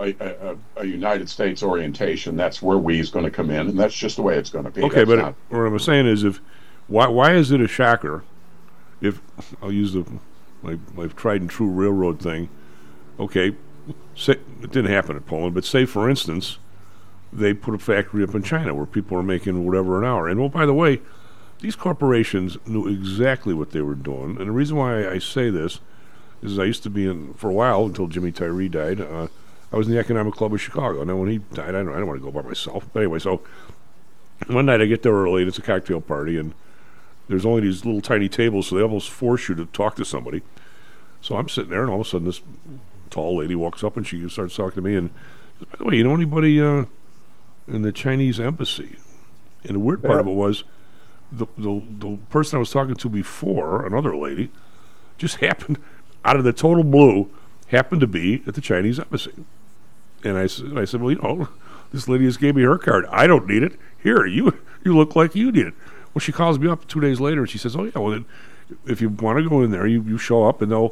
a United States orientation, that's where "we" is going to come in, and that's just the way it's going to be. Okay, but what I'm saying is, why is it a shocker? If I'll use my tried and true railroad thing. Okay, say it didn't happen at Poland, but say for instance, they put a factory up in China where people are making whatever an hour. And by the way, these corporations knew exactly what they were doing. And the reason why I say this is I used to be for a while, until Jimmy Tyree died, I was in the Economic Club of Chicago. Now when he died, I don't want to go by myself. But anyway, so one night I get there early, and it's a cocktail party, and there's only these little tiny tables, so they almost force you to talk to somebody. So I'm sitting there, and all of a sudden this tall lady walks up, and she starts talking to me, and says, by the way, you know anybody in the Chinese embassy? And the weird part of it was the person I was talking to before, another lady, just happened, out of the total blue, happened to be at the Chinese embassy. And I said, well, this lady just gave me her card. I don't need it. Here, you look like you need it. Well, she calls me up 2 days later, and she says, oh, yeah, well, then, if you want to go in there, you show up, and they'll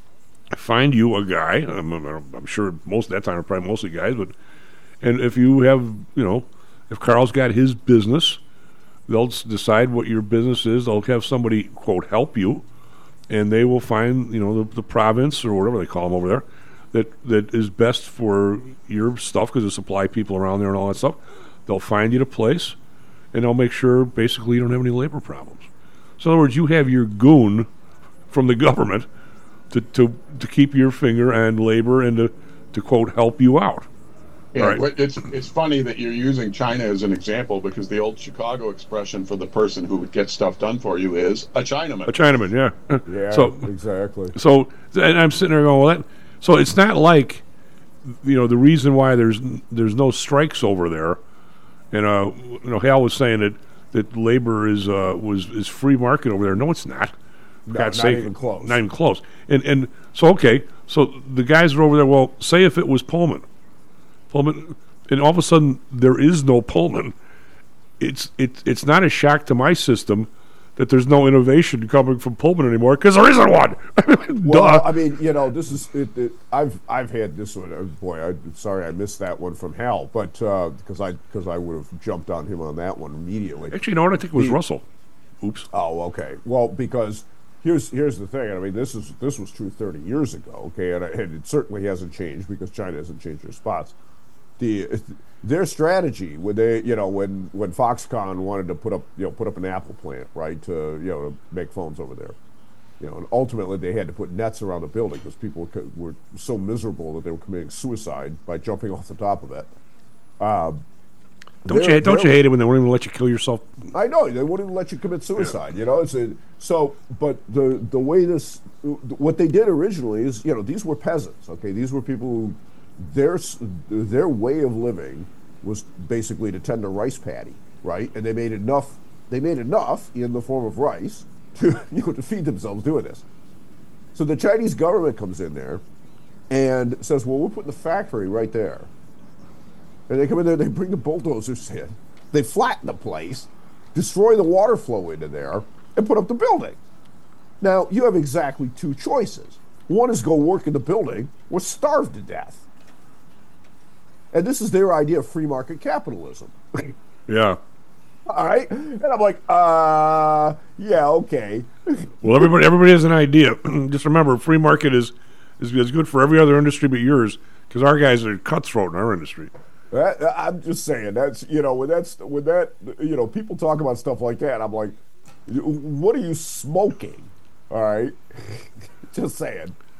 find you a guy. I'm sure most of that time are probably mostly guys, but and if you have, if Carl's got his business, they'll decide what your business is. They'll have somebody, quote, help you, and they will find, the province or whatever they call them over there that is best for your stuff because the supply people around there and all that stuff. They'll find you the place, and they'll make sure basically you don't have any labor problems. So in other words, you have your goon from the government to keep your finger on labor and to quote help you out. Yeah, right. It's funny that you're using China as an example because the old Chicago expression for the person who would get stuff done for you is a Chinaman. A Chinaman, yeah. Yeah, so, exactly. So, and I'm sitting there going, well, so it's not like, the reason why there's no strikes over there, and Hal was saying that labor is free market over there. No, it's not. No, not even close. Not even close. And so okay, so the guys are over there. Well, say if it was Pullman, and all of a sudden there is no Pullman. It's not a shock to my system that there's no innovation coming from Pullman anymore because there isn't one. Well, I mean, this is I've had this one. Boy, I'm sorry I missed that one from Hal, but because I would have jumped on him on that one immediately. Actually, you know what? I think it was Russell. Oops. Oh, okay. Well, because here's the thing. I mean, this was true 30 years ago. Okay, and it certainly hasn't changed because China hasn't changed their spots. Their strategy when they when Foxconn wanted to put up an Apple plant, right, to make phones over there, and ultimately they had to put nets around the building because people were so miserable that they were committing suicide by jumping off the top of it. Don't you hate it when they won't even let you kill yourself? I know they wouldn't even let you commit suicide. But the way what they did originally is these were peasants. Okay, these were people who their way of living was basically to tend a rice paddy, right? And they made enough in the form of rice to to feed themselves doing this. So the Chinese government comes in there and says, well, we're putting the factory right there. And they come in there, they bring the bulldozers in, they flatten the place, destroy the water flow into there, and put up the building. Now, you have exactly two choices. One is go work in the building or starve to death. And this is their idea of free market capitalism. Yeah. All right? And I'm like, yeah, okay. Well, everybody has an idea. Just remember, free market is good for every other industry but yours because our guys are cutthroat in our industry. I'm just saying that's when people talk about stuff like that. I'm like, what are you smoking? All right, just saying.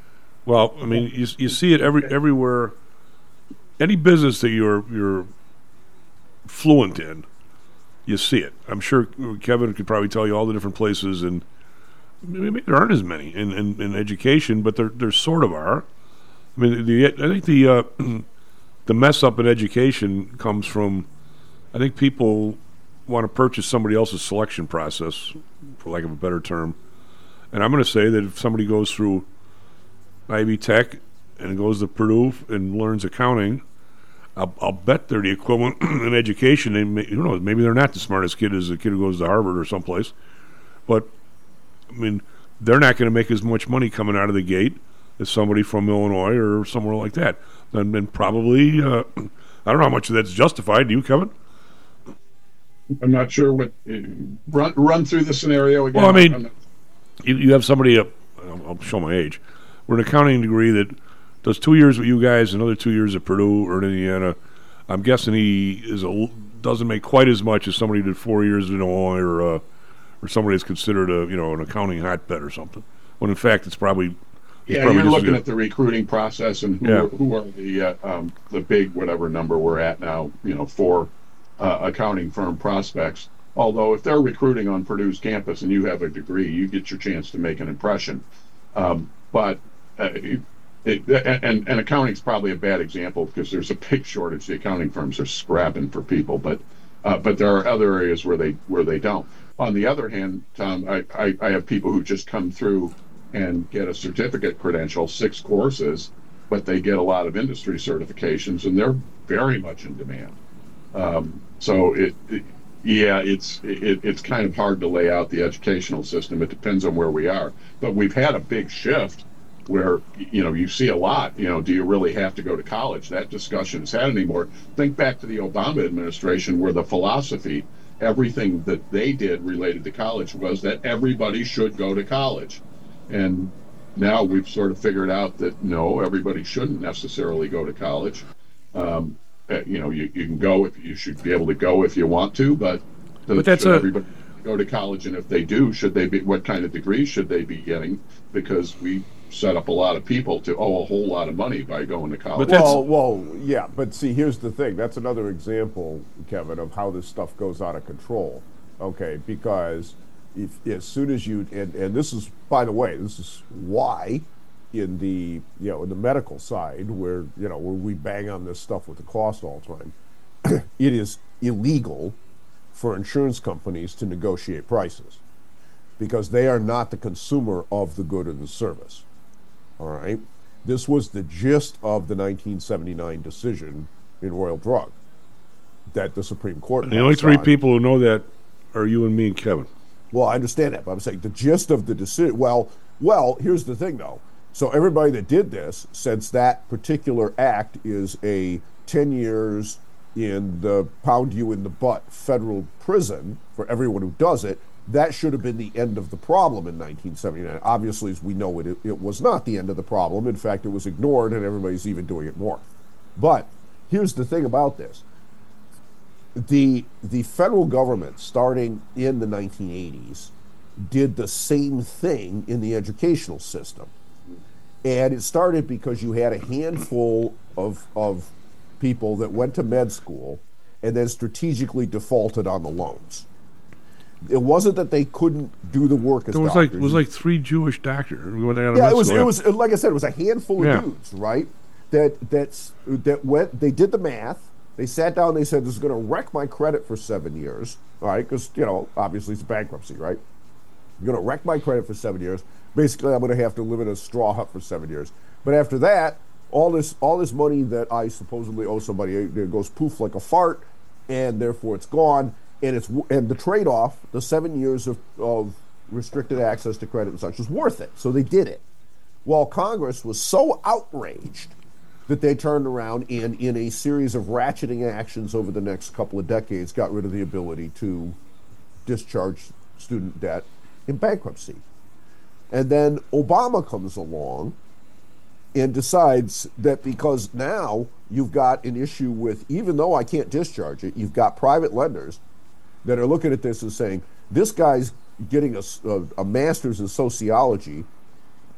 Well, I mean, you see it everywhere. Any business that you're fluent in, you see it. I'm sure Kevin could probably tell you all the different places, and maybe there aren't as many in education, but there sort of are. I mean, I think the mess up in education comes from, I think people want to purchase somebody else's selection process, for lack of a better term. And I'm going to say that if somebody goes through Ivy Tech and goes to Purdue and learns accounting, I'll bet they're the equivalent in education. Who knows? Maybe they're not the smartest kid as a kid who goes to Harvard or someplace. But, I mean, they're not going to make as much money coming out of the gate as somebody from Illinois or somewhere like that. And probably, I don't know how much of that's justified. Do you, Kevin? I'm not sure what. Run through the scenario again. Well, I mean, you have somebody, I'll show my age, with an accounting degree that does 2 years with you guys, another 2 years at Purdue or at Indiana. I'm guessing he doesn't make quite as much as somebody who did 4 years in Illinois or somebody that's considered an accounting hotbed or something. When in fact it's probably you're looking at the recruiting process and who are the big whatever number we're at now, for accounting firm prospects. Although if they're recruiting on Purdue's campus and you have a degree, you get your chance to make an impression. But accounting's probably a bad example because there's a big shortage. The accounting firms are scrapping for people, but there are other areas where they don't. On the other hand, Tom, I have people who just come through and get a certificate credential, 6 courses, but they get a lot of industry certifications, and they're very much in demand. So it's kind of hard to lay out the educational system. It depends on where we are, but we've had a big shift where you see a lot. Do you really have to go to college? That discussion is had anymore. Think back to the Obama administration, where the philosophy, everything that they did related to college, was that everybody should go to college. And now we've sort of figured out that no, everybody shouldn't necessarily go to college. You can go if you should be able to go if you want to, but should everybody go to college? And if they do, should they be? What kind of degrees should they be getting? Because we set up a lot of people to owe a whole lot of money by going to college. Yeah. But see, here's the thing. That's another example, Kevin, of how this stuff goes out of control. Okay, because as soon as you and this is, by the way, this is why in the in the medical side where we bang on this stuff with the cost all the time, it is illegal for insurance companies to negotiate prices because they are not the consumer of the good or the service. All right, this was the gist of the 1979 decision in Royal Drug that the Supreme Court. And the only 3 people who know that are you and me and Kevin. Well, I understand that, but I'm saying the gist of the decision. Well, here's the thing, though. So everybody that did this, since that particular act is a 10 years in the pound you in the butt federal prison for everyone who does it, that should have been the end of the problem in 1979. Obviously, as we know, it was not the end of the problem. In fact, it was ignored, and everybody's even doing it more. But here's the thing about this. The federal government, starting in the 1980s, did the same thing in the educational system. And it started because you had a handful of people that went to med school and then strategically defaulted on the loans. It wasn't that they couldn't do the work as doctors. It was like 3 Jewish doctors. Yeah, it was like I said, it was a handful of dudes, right? That went. They did the math. They sat down. They said, "This is going to wreck my credit for 7 years." All right, because obviously it's bankruptcy, right? I'm going to wreck my credit for 7 years. Basically, I'm going to have to live in a straw hut for 7 years. But after that, all this money that I supposedly owe somebody, it goes poof like a fart, and therefore it's gone. And the trade-off, the 7 years of restricted access to credit and such, was worth it. So they did it. Well, Congress was so outraged that they turned around and, in a series of ratcheting actions over the next couple of decades, got rid of the ability to discharge student debt in bankruptcy. And then Obama comes along and decides that because now you've got an issue with, even though I can't discharge it, you've got private lenders that are looking at this and saying, this guy's getting a master's in sociology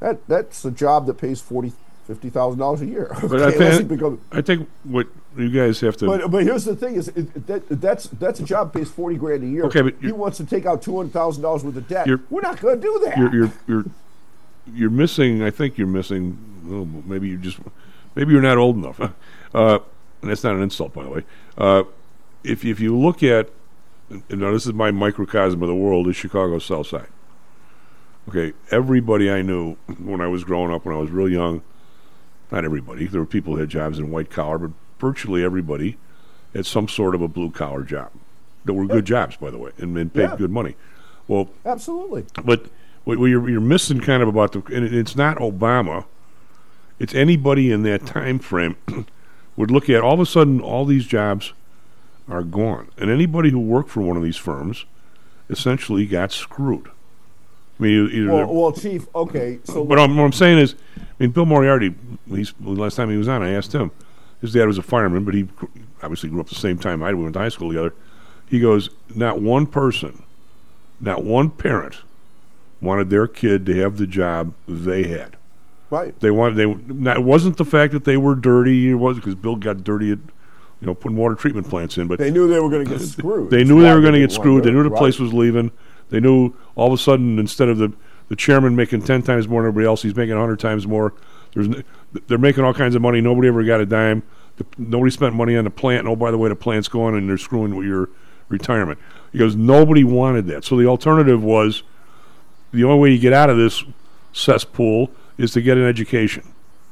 That's a job that pays $50,000 a year. But I think what you guys have to. But here's the thing: that's a job that pays $40,000 a year. Okay, but he wants to take out $200,000 worth of debt. We're not going to do that. You're missing. I think you're missing. Oh, maybe you're not old enough. And that's not an insult, by the way. If you look at, now this is my microcosm of the world, is Chicago's South Side. Okay, everybody I knew when I was growing up, when I was real young, not everybody, there were people who had jobs in white collar, but virtually everybody had some sort of a blue collar job. That were good jobs, by the way, and paid good money. Well, absolutely. But what you're missing kind of about and it's not Obama, it's anybody in that time frame would look at all of a sudden all these jobs are gone, and anybody who worked for one of these firms essentially got screwed. I mean, well, Chief. Okay, so but what I'm saying is, I mean, Bill Moriarty. Last time he was on, I asked him. His dad was a fireman, but he obviously grew up the same time I did. We went to high school together. He goes, not one person, not one parent wanted their kid to have the job they had. Right. It wasn't the fact that they were dirty. It wasn't because Bill got dirty at, putting water treatment plants in. But they knew they were going to get screwed. They knew they were going to get screwed. They knew the place was leaving. They knew all of a sudden, instead of the chairman making 10 times more than everybody else, he's making 100 times more. They're making all kinds of money. Nobody ever got a dime. Nobody spent money on the plant. And, oh, by the way, the plant's going and they're screwing with your retirement. He goes, nobody wanted that. So the alternative was, the only way you get out of this cesspool is to get an education.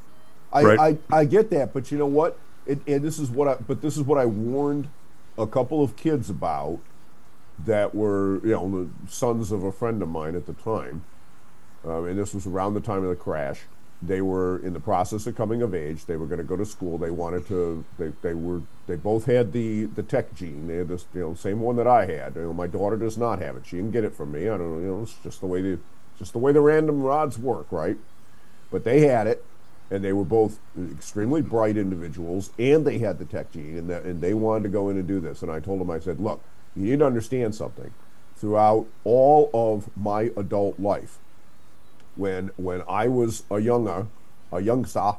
I get that, but you know what? This is what I warned a couple of kids about that were, the sons of a friend of mine at the time, and this was around the time of the crash. They were in the process of coming of age. They were going to go to school. They wanted to. They both had the tech gene. They had this, same one that I had. My daughter does not have it. She didn't get it from me. I don't know. It's just the way the random rods work, right? But they had it, and they were both extremely bright individuals, and they had the tech gene, and they wanted to go in and do this. And I told them, I said, look, you need to understand something. Throughout all of my adult life, when I was a youngster,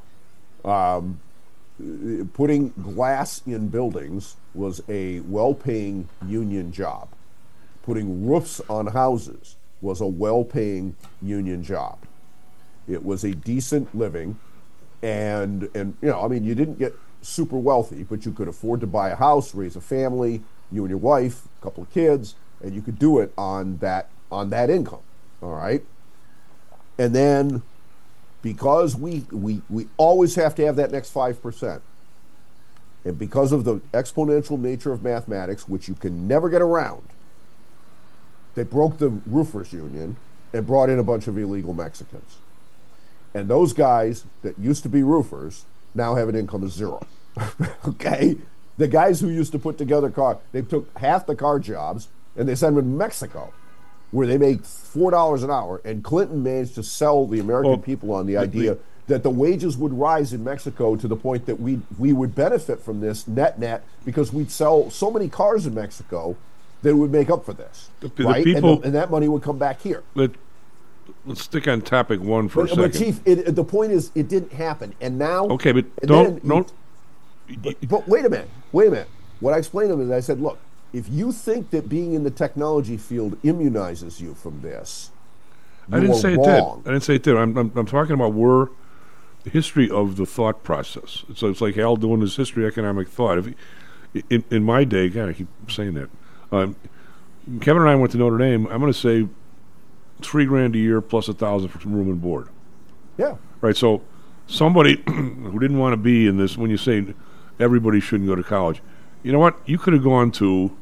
putting glass in buildings was a well-paying union job. Putting roofs on houses was a well-paying union job. It was a decent living, and you didn't get super wealthy, but you could afford to buy a house, raise a family, you and your wife, a couple of kids, and you could do it on that income. All right. And then, because we always have to have that next 5%, and because of the exponential nature of mathematics, which you can never get around, they broke the roofers union and brought in a bunch of illegal Mexicans. And those guys that used to be roofers now have an income of zero. Okay? The guys who used to put together cars, they took half the car jobs and they sent them to Mexico, where they make $4 an hour. And Clinton managed to sell the American people on the idea that the wages would rise in Mexico to the point that we would benefit from this net because we'd sell so many cars in Mexico that it would make up for this. Right? And that money would come back here. Let's stick on topic one for a second. But Chief, the point is, it didn't happen, and now. Okay, but don't. But wait a minute. What I explained to them is, I said, look, if you think that being in the technology field immunizes you from this, I didn't say it did. I'm talking about the history of the thought process. So it's like Hal doing his history of economic thought. In my day, God, I keep saying that. Kevin and I went to Notre Dame. I'm going to say $3,000 a year plus $1,000 for room and board. Yeah. Right. So somebody who didn't want to be in this, when you say everybody shouldn't go to college, you know what? You could have gone to.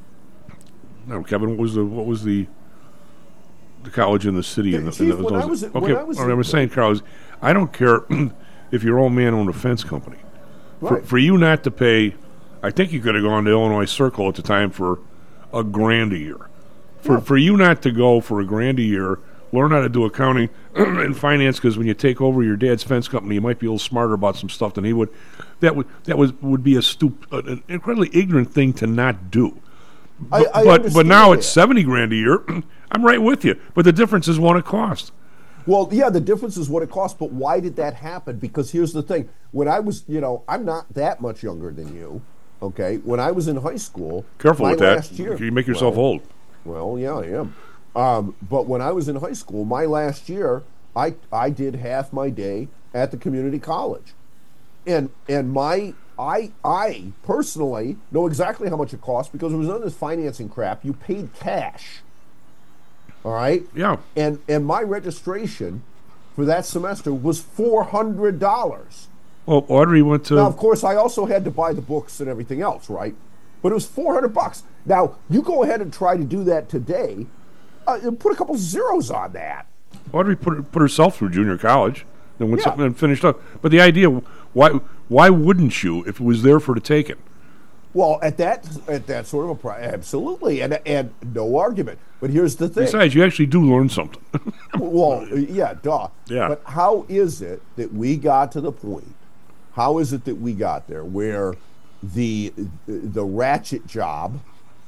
No, Kevin. What was the college in the city? I was saying, Carl, I don't care if your old man owned a fence company. Right. For you not to pay, I think you could have gone to Illinois Circle at the time for $1,000 a year. For you not to go for $1,000 a year, learn how to do accounting and finance, because when you take over your dad's fence company, you might be a little smarter about some stuff than he would. That would be an incredibly ignorant thing to not do. But now it's $70,000 a year. I'm right with you, but the difference is one, it costs. Well, yeah, the difference is what it costs, but why did that happen? Because here's the thing. When I was, I'm not that much younger than you, okay? When I was in high school... Careful with that. Last year, you make yourself old. Well, yeah, I am. But when I was in high school, my last year, I did half my day at the community college. And I personally know exactly how much it cost because it was none of this financing crap. You paid cash. All right? Yeah. And my registration for that semester was $400. Well, Audrey went to... Now, of course, I also had to buy the books and everything else, right? But it was $400. Now, you go ahead and try to do that today, put a couple zeros on that. Audrey put herself through junior college, then went something and finished up. But the idea, why wouldn't you if it was there for the taking? Well, at that sort of a price, absolutely, and no argument. But here's the thing. Besides, you actually do learn something. Well, yeah, duh. Yeah. But how is it that we got to the point? How is it that we got there where the ratchet job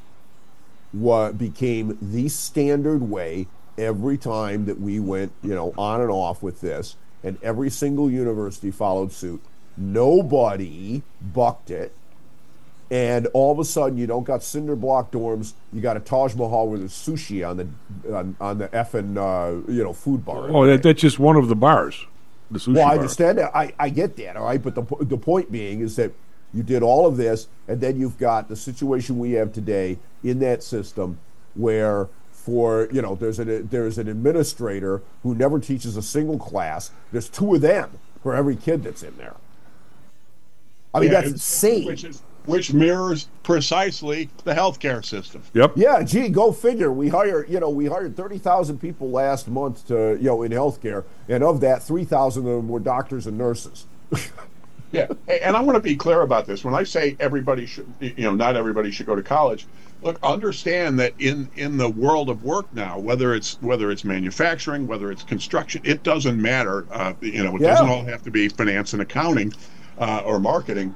became the standard way every time that we went, on and off with this, and every single university followed suit. Nobody bucked it. And all of a sudden, you don't got cinder block dorms. You got a Taj Mahal with a sushi on the effing food bar. Oh, that's just one of the bars, the sushi bar. Well, I understand that. I get that. All right, but the point being is that you did all of this, and then you've got the situation we have today in that system, where there's an administrator who never teaches a single class. There's 2 of them for every kid that's in there. I mean, that's insane. Which mirrors precisely the healthcare system. Yep. Yeah, gee, go figure. We hired 30,000 people last month to in healthcare, and of that, 3,000 of them were doctors and nurses. Yeah, and I want to be clear about this. When I say everybody should, not everybody should go to college. Look, understand that in the world of work now, whether it's manufacturing, whether it's construction, it doesn't matter. It doesn't all have to be finance and accounting or marketing.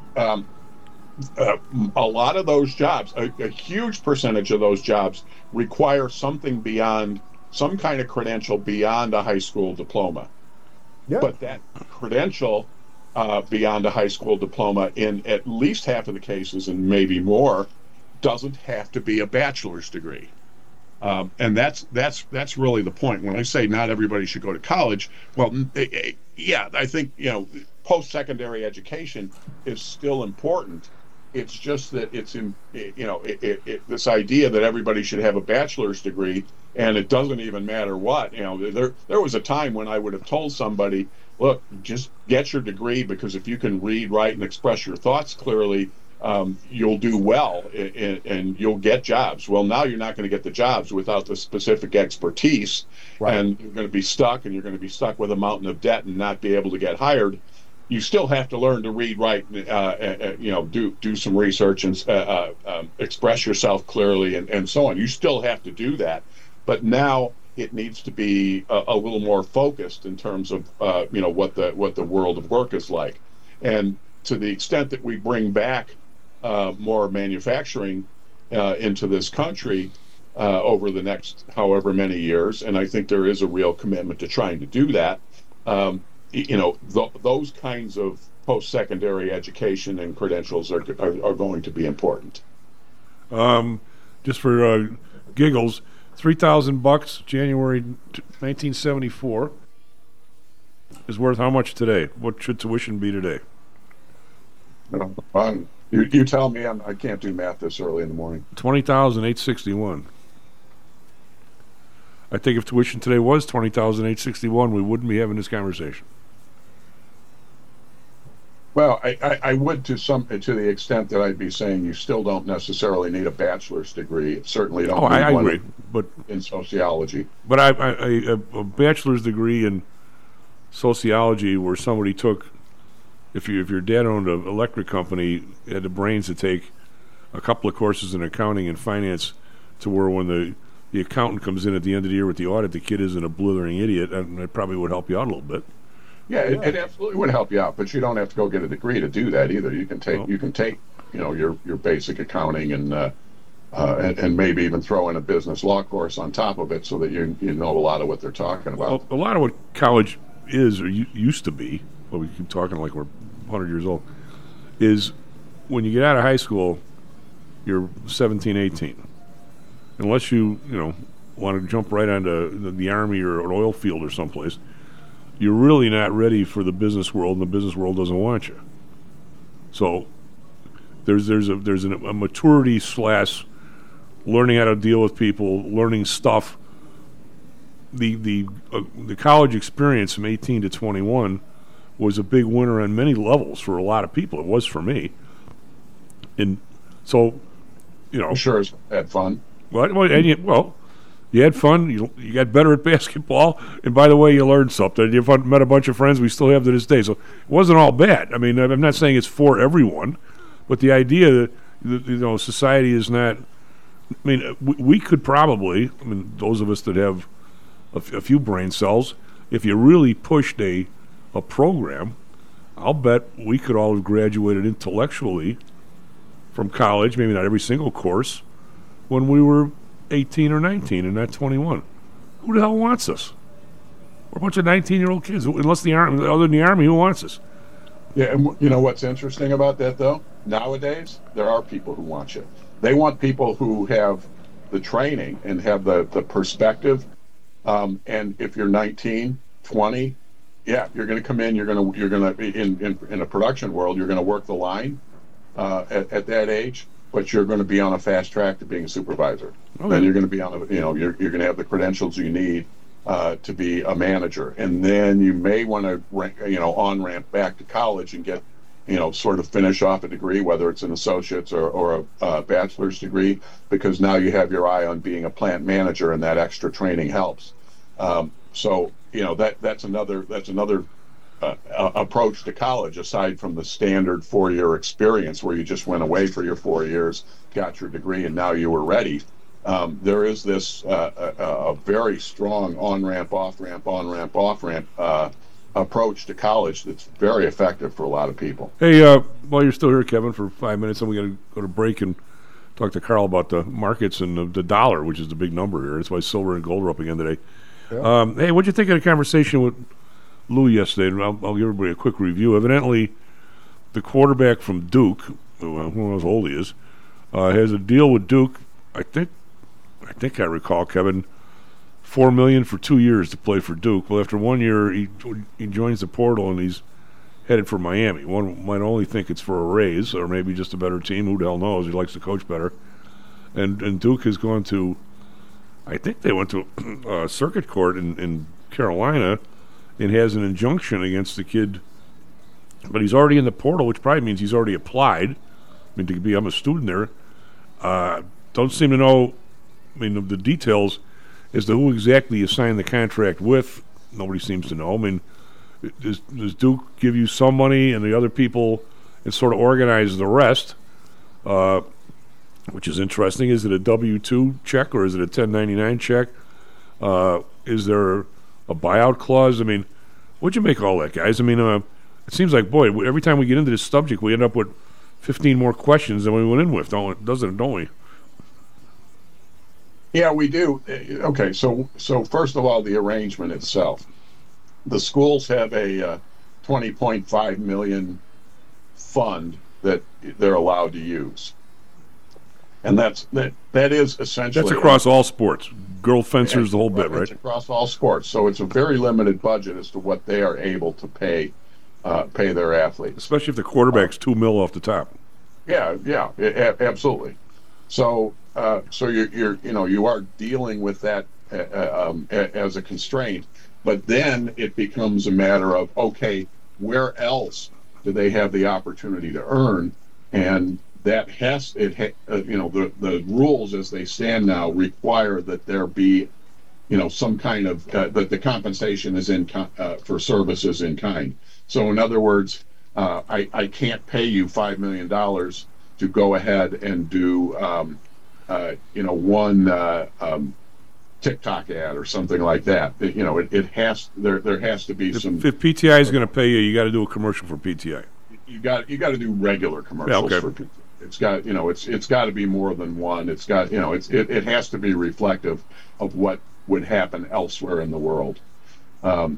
A lot of those jobs, a huge percentage of those jobs, require something beyond some kind of credential beyond a high school diploma. Yeah. But that credential beyond a high school diploma, in at least half of the cases, and maybe more, doesn't have to be a bachelor's degree. And that's really the point. When I say not everybody should go to college, well, yeah, I think post-secondary education is still important. It's just that it's in this idea that everybody should have a bachelor's degree, and it doesn't even matter what. There was a time when I would have told somebody, look, just get your degree, because if you can read, write, and express your thoughts clearly, you'll do well and you'll get jobs. Well, now you're not going to get the jobs without the specific expertise, right. And you're going to be stuck, and you're going to be stuck with a mountain of debt and not be able to get hired. You still have to learn to read, write, do some research and express yourself clearly, and so on. You still have to do that, but now it needs to be a little more focused in terms of what the world of work is like. And to the extent that we bring back more manufacturing into this country over the next however many years, and I think there is a real commitment to trying to do that. Those kinds of post-secondary education and credentials are going to be important. Just for giggles, $3,000 January 1974 is worth how much today? What should tuition be today? You tell me. I can't do math this early in the morning. $20,861. I think if tuition today was $20,861, we wouldn't be having this conversation. Well, I would to the extent that I'd be saying you still don't necessarily need a bachelor's degree. Certainly don't. I agree, but in sociology. But a bachelor's degree in sociology, where somebody took, if your dad owned an electric company, had the brains to take a couple of courses in accounting and finance, to where when the accountant comes in at the end of the year with the audit, the kid isn't a blithering idiot, and it probably would help you out a little bit. Yeah, it absolutely would help you out, but you don't have to go get a degree to do that either. You can take your basic accounting and and maybe even throw in a business law course on top of it so that you know a lot of what they're talking about. Well, a lot of what college is or used to be, well, we keep talking like we're 100 years old, is when you get out of high school, you're 17, 18. Unless you want to jump right onto the Army or an oil field or someplace, you're really not ready for the business world, and the business world doesn't want you. So there's a maturity / learning how to deal with people, learning stuff. The college experience from 18 to 21 was a big winner on many levels for a lot of people. It was for me. And so, I'm sure it's had fun. You had fun. You got better at basketball, and by the way, you learned something. You met a bunch of friends we still have to this day. So it wasn't all bad. I mean, I'm not saying it's for everyone, but the idea that society is not. I mean, we could probably. I mean, those of us that have a few brain cells, if you really pushed a program, I'll bet we could all have graduated intellectually from college. Maybe not every single course when we were 18 or 19 and not 21. Who the hell wants us? We're a bunch of 19-year-old kids. Unless the Army, other than the Army, who wants us? Yeah, and you know what's interesting about that, though? Nowadays, there are people who want you. They want people who have the training and have the perspective. And if you're 19, 20, yeah, you're going to come in. You're going to be in a production world. You're going to work the line at that age. But you're going to be on a fast track to being a supervisor. Okay. Then you're going to be on you're going to have the credentials you need to be a manager, and then you may want to on ramp back to college and get sort of finish off a degree, whether it's an associate's or a bachelor's degree, because now you have your eye on being a plant manager, and that extra training helps. So that's another approach to college, aside from the standard 4-year experience where you just went away for your 4 years, got your degree, and now you were ready. There is this a very strong on-ramp, off-ramp, on-ramp, off-ramp approach to college that's very effective for a lot of people. Hey, while you're still here, Kevin, for 5 minutes, and we got to go to break and talk to Carl about the markets and the dollar, which is the big number here. That's why silver and gold are up again today. Yeah. Hey, what'd you think of the conversation with Lou yesterday? And I'll give everybody a quick review. Evidently, the quarterback from Duke, who knows how old he is, has a deal with Duke. I think I recall, Kevin, $4 million for 2 years to play for Duke. Well, after 1 year, he joins the portal and he's headed for Miami. One might only think it's for a raise or maybe just a better team. Who the hell knows? He likes to coach better. And Duke has gone to, I think they went to circuit court in Carolina and has an injunction against the kid. But he's already in the portal, which probably means he's already applied. I mean, to become a student there. Don't seem to know, the details as to who exactly you signed the contract with. Nobody seems to know. I mean, does Duke give you some money and the other people and sort of organize the rest, which is interesting. Is it a W-2 check or is it a 1099 check? Is there a buyout clause? I mean, what'd you make of all that, guys? I mean, it seems like, boy, every time we get into this subject, we end up with 15 more questions than we went in with, don't we? Yeah, we do. Okay, so first of all, the arrangement itself. The schools have a $20.5 million fund that they're allowed to use, and that is essentially that's across all sports, girl fencers, the whole bit, right? It's across all sports, so it's a very limited budget as to what they are able to pay their athletes, especially if the quarterback's $2 million off the top. Yeah, absolutely. So you are dealing with that as a constraint, but then it becomes a matter of, okay, where else do they have the opportunity to earn? And that the rules as they stand now require that there be, some kind of that the compensation is for services in kind. So in other words, I can't pay you $5 million to go ahead and do one TikTok ad or something like that. It has there has to be some. If PTI is going to pay you, you got to do a commercial for PTI. You got to do regular commercials for PTI. It's got, it's got to be more than one. It's got, it has to be reflective of what would happen elsewhere in the world. And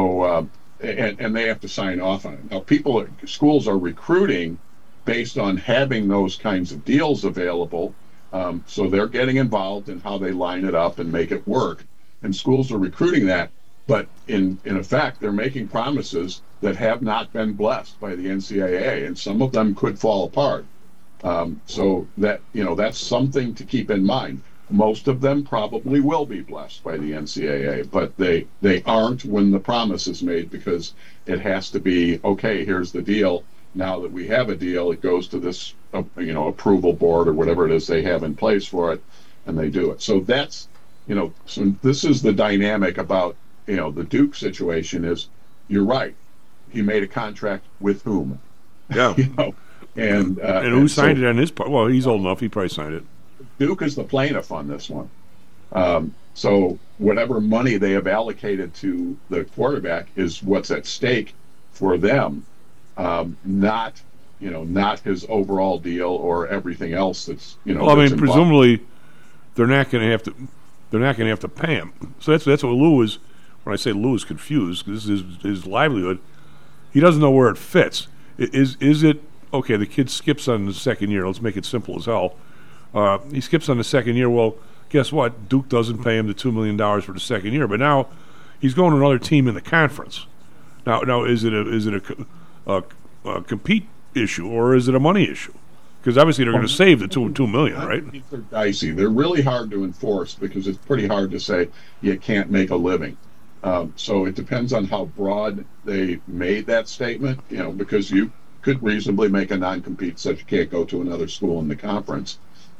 they have to sign off on it. Now, schools are recruiting based on having those kinds of deals available. So they're getting involved in how they line it up and make it work. And schools are recruiting that. But in effect, they're making promises that have not been blessed by the NCAA, and some of them could fall apart. So that, that's something to keep in mind. Most of them probably will be blessed by the NCAA, but they aren't when the promise is made, because it has to be, okay, here's the deal. Now that we have a deal, it goes to this, approval board or whatever it is they have in place for it, and they do it. So that's, so this is the dynamic about, the Duke situation is, you're right. He made a contract with whom? Yeah. And who signed it on his part? Well, he's old enough. He probably signed it. Duke is the plaintiff on this one. So whatever money they have allocated to the quarterback is what's at stake for them, not his overall deal or everything else that's, Well, I mean, presumably they're not going to have to pay him. So that's what Lou is. When I say Lou is confused, this is his livelihood. He doesn't know where it fits. Is it okay? The kid skips on the second year. Let's make it simple as hell. He skips on the second year. Well, guess what? Duke doesn't pay him the $2 million for the second year, but now he's going to another team in the conference. Now is it a compete issue, or is it a money issue? Because obviously they're going to save the $2 million, right? They're dicey. They're really hard to enforce because it's pretty hard to say you can't make a living. So it depends on how broad they made that statement, because you could reasonably make a non-compete such you can't go to another school in the conference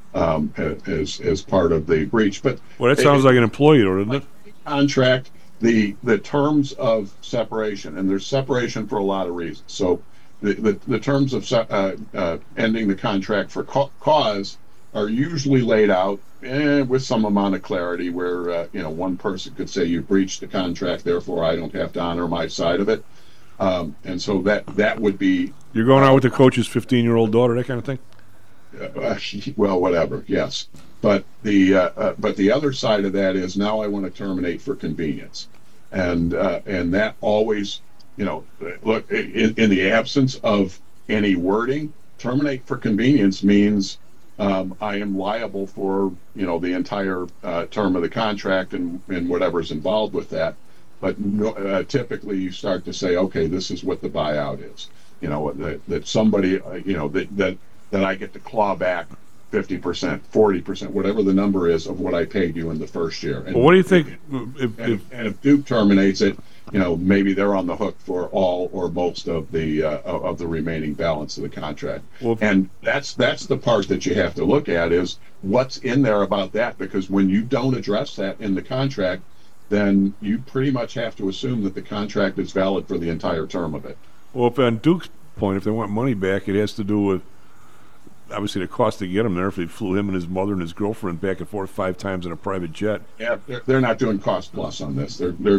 as part of the breach. But that sounds like an employee, doesn't it? Contract, the terms of separation, and there's separation for a lot of reasons. So the terms of ending the contract for cause are usually laid out with some amount of clarity, where one person could say you breached the contract, therefore I don't have to honor my side of it, and so that would be, you're going out with the coach's 15-year-old daughter, that kind of thing. Well, whatever, yes, but the other side of that is, now I want to terminate for convenience, and that always, look, in the absence of any wording, terminate for convenience means I am liable for the entire term of the contract and whatever's involved with that. But typically you start to say, okay, this is what the buyout is. That somebody that I get to claw back 50%, 40%, whatever the number is of what I paid you in the first year. And what do you think? If Duke terminates it, maybe they're on the hook for all or most of the remaining balance of the contract. Well, and that's the part that you have to look at, is what's in there about that, because when you don't address that in the contract, then you pretty much have to assume that the contract is valid for the entire term of it. Well, if on Duke's point, if they want money back, it has to do with obviously the cost to get him there. If they flew him and his mother and his girlfriend back and forth 5 times in a private jet. Yeah, they're not doing cost plus on this.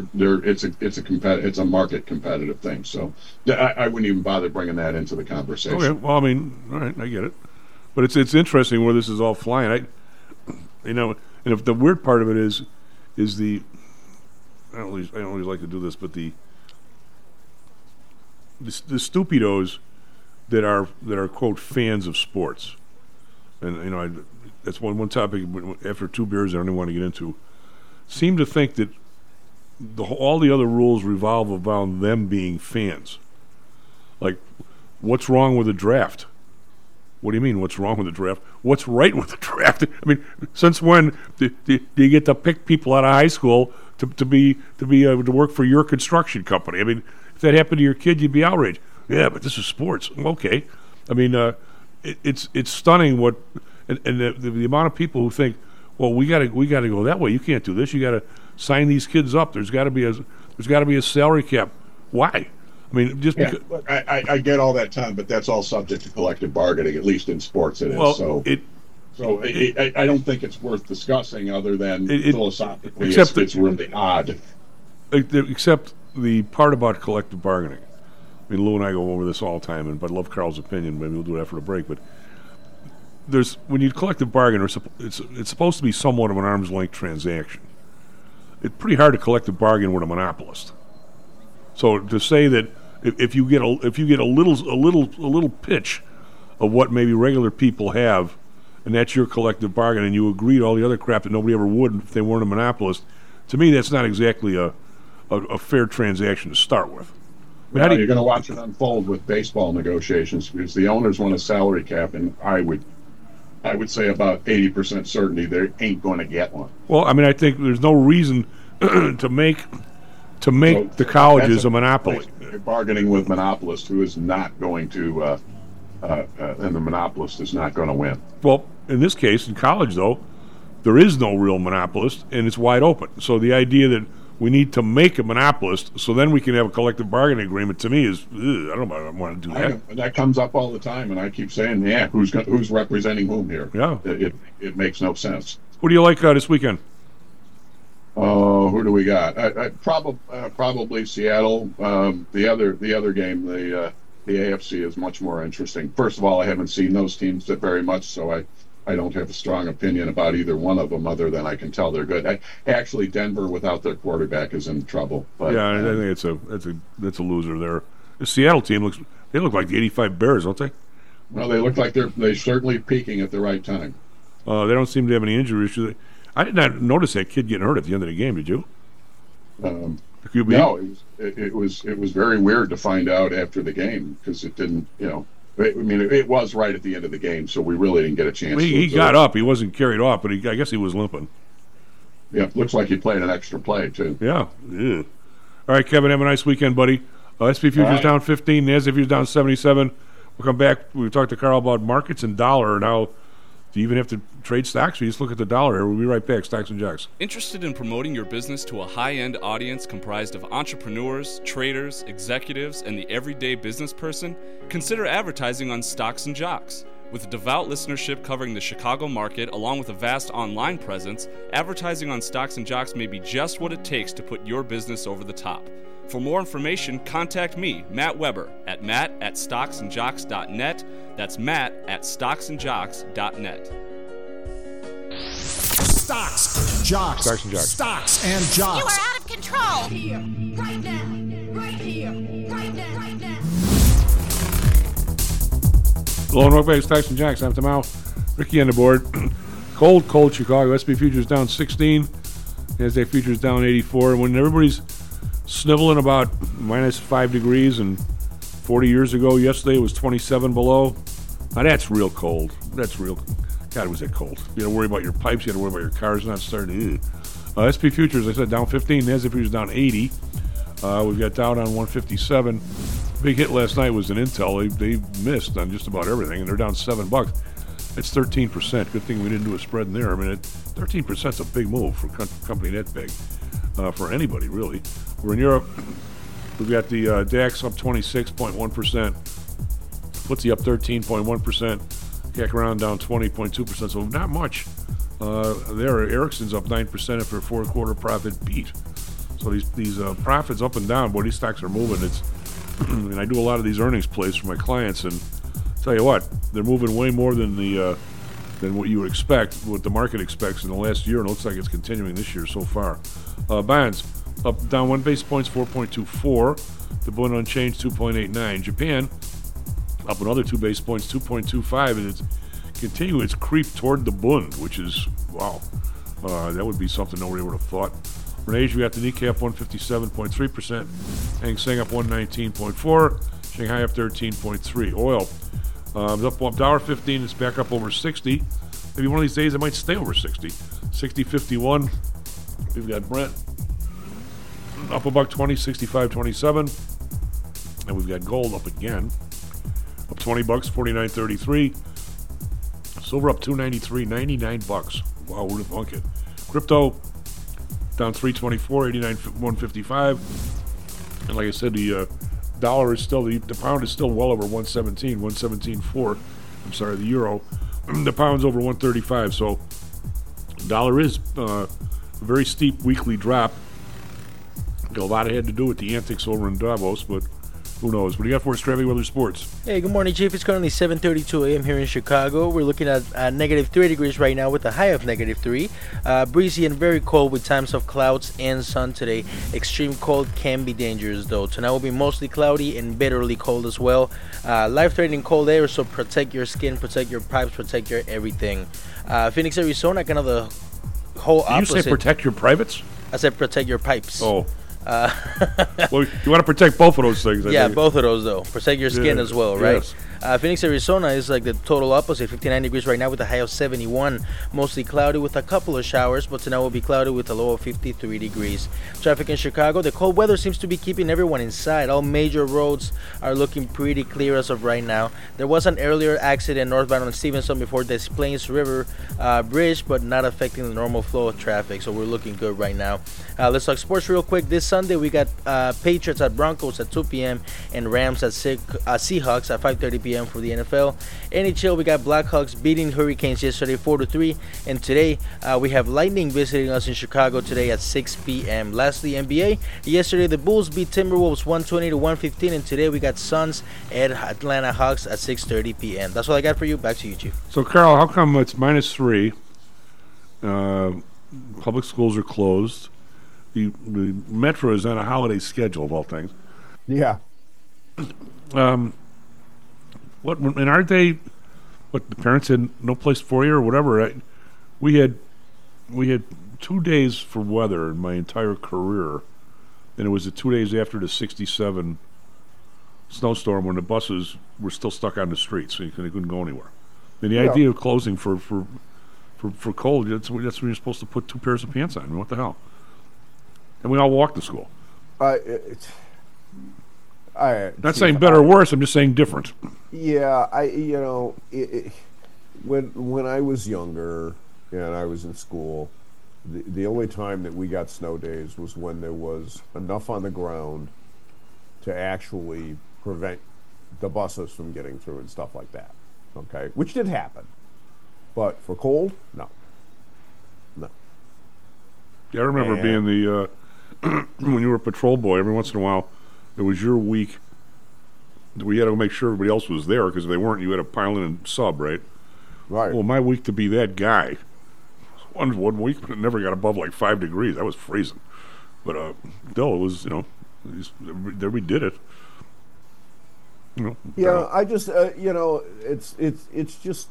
It's a market competitive thing. So I wouldn't even bother bringing that into the conversation. Okay, well, I mean, all right, I get it, but it's interesting where this is all flying. And if the weird part of it is the, I don't always like to do this, but the stupidos that are quote fans of sports, and that's one topic after 2 beers I don't even want to get into, seem to think that all the other rules revolve around them being fans. Like, what's wrong with the draft? What do you mean, what's wrong with the draft? What's right with the draft? I mean, since when do you get to pick people out of high school to work for your construction company? I mean, if that happened to your kid, you'd be outraged. Yeah, but this is sports. Okay, I mean, it's stunning what and the amount of people who think, well, we got to go that way. You can't do this. You got to sign these kids up. There's got to be a salary cap. Why? I mean, just because. Look, I get all that, Tom, but that's all subject to collective bargaining. At least in sports, it is. Well, so I don't think it's worth discussing, other than philosophically, it's really odd. Except the part about collective bargaining. I mean, Lou and I go over this all the time, but I love Carl's opinion. Maybe we'll do it after the break. But there's when you collective bargain, it's supposed to be somewhat of an arm's length transaction. It's pretty hard to collective bargain with a monopolist. So to say that if you get a little pitch of what maybe regular people have, and that's your collective bargain, and you agree to all the other crap that nobody ever would if they weren't a monopolist, to me that's not exactly a fair transaction to start with. Well, you're going to watch it unfold with baseball negotiations because the owners want a salary cap, and I would say about 80% certainty they ain't going to get one. Well, I mean, I think there's no reason to make the colleges a monopoly. You're bargaining with monopolist who is not going to, and the monopolist is not going to win. Well, in this case, in college, though, there is no real monopolist, and it's wide open. So the idea that we need to make a monopolist so then we can have a collective bargaining agreement, to me, is, I don't know if I want to do that. That comes up all the time, and I keep saying, yeah, who's representing whom here? Yeah. It makes no sense. Who do you like this weekend? Who do we got? Probably Seattle. The other game, the AFC is much more interesting. First of all, I haven't seen those teams very much, so I don't have a strong opinion about either one of them, other than I can tell they're good. Actually, Denver without their quarterback is in trouble. But, yeah, I think that's a loser there. The Seattle team look like the '85 Bears, don't they? Well, they look like they're certainly peaking at the right time. They don't seem to have any injury issues. I did not notice that kid getting hurt at the end of the game. Did you? No, it was very weird to find out after the game because it didn't, it was right at the end of the game, so we really didn't get a chance. He got up. He wasn't carried off, but I guess he was limping. Yeah, looks like he played an extra play, too. Yeah. All right, Kevin, have a nice weekend, buddy. SP Futures down 15, NASDAQ Futures down 77. We'll come back. We'll talk to Carl about markets and dollar and how do you even have to trade stocks? We just look at the dollar here. We'll be right back. Stocks and Jocks. Interested in promoting your business to a high-end audience comprised of entrepreneurs, traders, executives, and the everyday business person? Consider advertising on Stocks and Jocks. With a devout listenership covering the Chicago market, along with a vast online presence, advertising on Stocks and Jocks may be just what it takes to put your business over the top. For more information, contact me, Matt Weber, at matt@stocksandjocks.net. That's matt@stocksandjocks.net. Stocks, Jocks. Stocks and Jocks. Stocks and Jocks. You are out of control. Here, right now. Right here, right now. Right now. Hello and welcome back to Stocks and Jocks. I'm Tamau. Ricky on the board. Cold Chicago. SP Futures down 16. NASDAQ Futures down 84. When everybody's sniveling about minus 5 degrees, and 40 years ago, yesterday, it was 27 below. Now, that's real cold. That's real. God, was that cold. You had to worry about your pipes. You had to worry about your cars not starting. SP Futures, I said, down 15. NASDAQ Futures down 80. We've got Dow down 157. Big hit last night was in Intel. They missed on just about everything, and they're down $7. It's 13%. Good thing we didn't do a spread in there. I mean, 13% is a big move for a company that big, for anybody, really. We're in Europe. We've got the DAX up 26.1%. FTSE up 13.1%. CAC around down 20.2%. So not much there. Ericsson's up 9% after a fourth-quarter profit beat. So these profits up and down, boy, these stocks are moving. And I do a lot of these earnings plays for my clients, and tell you what, they're moving way more than what you would expect, what the market expects in the last year, and it looks like it's continuing this year so far. Bonds up down 1 basis points, 4.24. The Bund unchanged, 2.89. Japan up another 2 basis points, 2.25, and it's continuing its creep toward the Bund, which is, wow, that would be something nobody would have thought. For Asia, we got the Nikkei up 157.3%, Hang Seng up 119.4%, Shanghai up 13.3%. Oil up $1.15, it's back up over 60. Maybe one of these days it might stay over 60. 60.51. We've got Brent up $1.20, 65.27, and we've got gold up again, up $20, 49.33. Silver up $2.93, $99. Wow, who'd have thunk it? Crypto down 324, 155. And like I said, the dollar is still, the pound is still well over 117, 117.4. I'm sorry, the euro. The pound's over 135. So the dollar is a very steep weekly drop. A lot had to do with the antics over in Davos, but Who knows? What do you got for us, Stravy Weather Sports? Hey, good morning, Chief. It's currently 7:32 a.m. here in Chicago. We're looking at -3 degrees right now with a high of -3. Breezy and very cold with times of clouds and sun today. Extreme cold can be dangerous, though. Tonight will be mostly cloudy and bitterly cold as well. Life-threatening cold air, so protect your skin, protect your pipes, protect your everything. Phoenix, Arizona, kind of the whole opposite. Did you say protect your privates? I said protect your pipes. Oh. Well, you want to protect both of those things. Yeah, both of those, though. Protect your skin as well, right? Yes. Phoenix, Arizona is like the total opposite. 59 degrees right now with a high of 71. Mostly cloudy with a couple of showers, but tonight will be cloudy with a low of 53 degrees. Traffic in Chicago. The cold weather seems to be keeping everyone inside. All major roads are looking pretty clear as of right now. There was an earlier accident northbound on Stevenson before Des Plaines River Bridge, but not affecting the normal flow of traffic, so we're looking good right now. Let's talk sports real quick. This Sunday, we got Patriots at Broncos at 2 p.m. and Rams at Seahawks at 5:30 p.m. for the NFL. NHL, we got Blackhawks beating Hurricanes yesterday 4-3, and today we have Lightning visiting us in Chicago today at 6 p.m. Lastly, NBA. Yesterday, the Bulls beat Timberwolves 120-115, and today we got Suns at Atlanta Hawks at 6:30 p.m. That's all I got for you. Back to you, Chief. So, Carl, how come it's -3? Public schools are closed. The Metro is on a holiday schedule, of all things. Yeah. What and aren't they? What, the parents had no place for you or whatever? We had 2 days for weather in my entire career, and it was the 2 days after the '67 snowstorm when the buses were still stuck on the streets, so they couldn't go anywhere. And the idea of closing for cold, that's when you're supposed to put 2 pairs of pants on. I mean, what the hell? And we all walked to school. Not saying better or worse. I'm just saying different. Yeah, when I was younger and I was in school, the only time that we got snow days was when there was enough on the ground to actually prevent the buses from getting through and stuff like that. Okay, which did happen, but for cold, no. Yeah, I remember being the when you were a patrol boy. Every once in a while, it was your week. We had to make sure everybody else was there because if they weren't, you had to pile in and sub, right? Right. Well, my week to be that guy. One week, but it never got above like 5 degrees. I was freezing, but still, it was there we did it. Yeah, I just it's just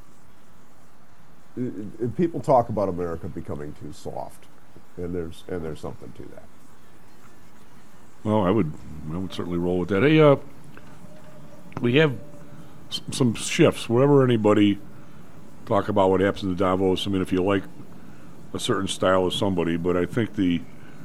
people talk about America becoming too soft, and there's something to that. Well, I would certainly roll with that. Hey, we have some shifts. Wherever anybody talk about what happens in Davos, I mean, if you like a certain style of somebody, but I think it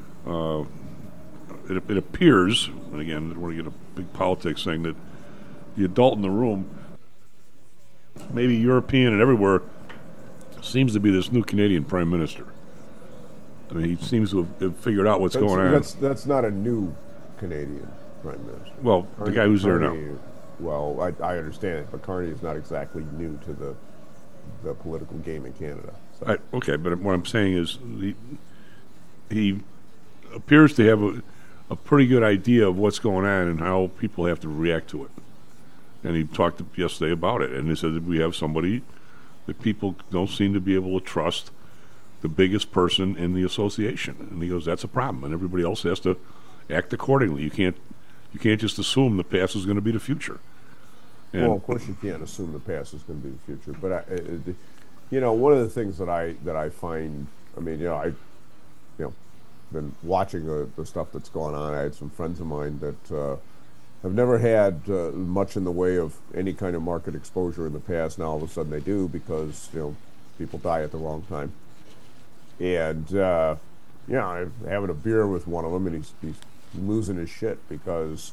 appears, and again, I don't want to get a big politics thing, that the adult in the room, maybe European and everywhere, seems to be this new Canadian Prime Minister. I mean, he seems to have figured out what's going on. That's not a new Canadian Prime Minister. Well, the guy who's there now. Well, I understand it, but Carney is not exactly new to the political game in Canada. So. Okay, but what I'm saying is he appears to have a pretty good idea of what's going on and how people have to react to it. And he talked yesterday about it, and he said that we have somebody that people don't seem to be able to trust, the biggest person in the association. And he goes, that's a problem, and everybody else has to act accordingly. You can't just assume the past is going to be the future. And well, of course you can't assume the past is going to be the future. But one of the things that I find, I mean, I've been watching the stuff that's going on. I had some friends of mine that have never had much in the way of any kind of market exposure in the past. Now all of a sudden they do because people die at the wrong time. And I'm having a beer with one of them, and he's losing his shit because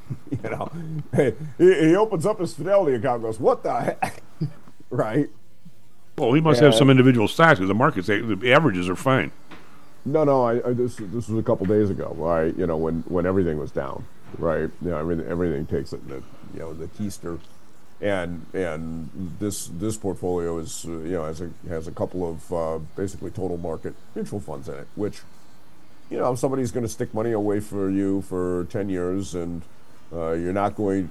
he opens up his Fidelity account and goes, what the heck? Right? Well, he must have some individual stocks because the markets, the averages are fine. No, this was a couple days ago, right? When everything was down, right? Everything takes it in the keister, and this portfolio is has a couple of basically total market mutual funds in it, which somebody's going to stick money away for you for 10 years, and You're not going,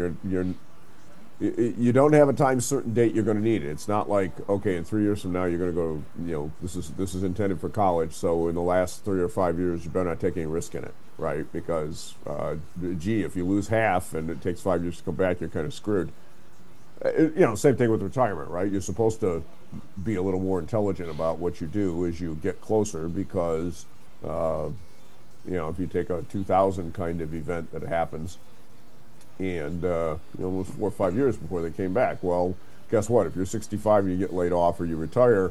you don't have a time certain date you're going to need it. It's not like, okay, in 3 years from now you're going to go, this is intended for college, so in the last 3 or 5 years you better not take any risk in it, right? Because, if you lose half and it takes 5 years to come back, you're kind of screwed. Same thing with retirement, right? You're supposed to be a little more intelligent about what you do as you get closer because, if you take a 2000 kind of event that happens and, almost 4 or 5 years before they came back, well, guess what? If you're 65 and you get laid off or you retire,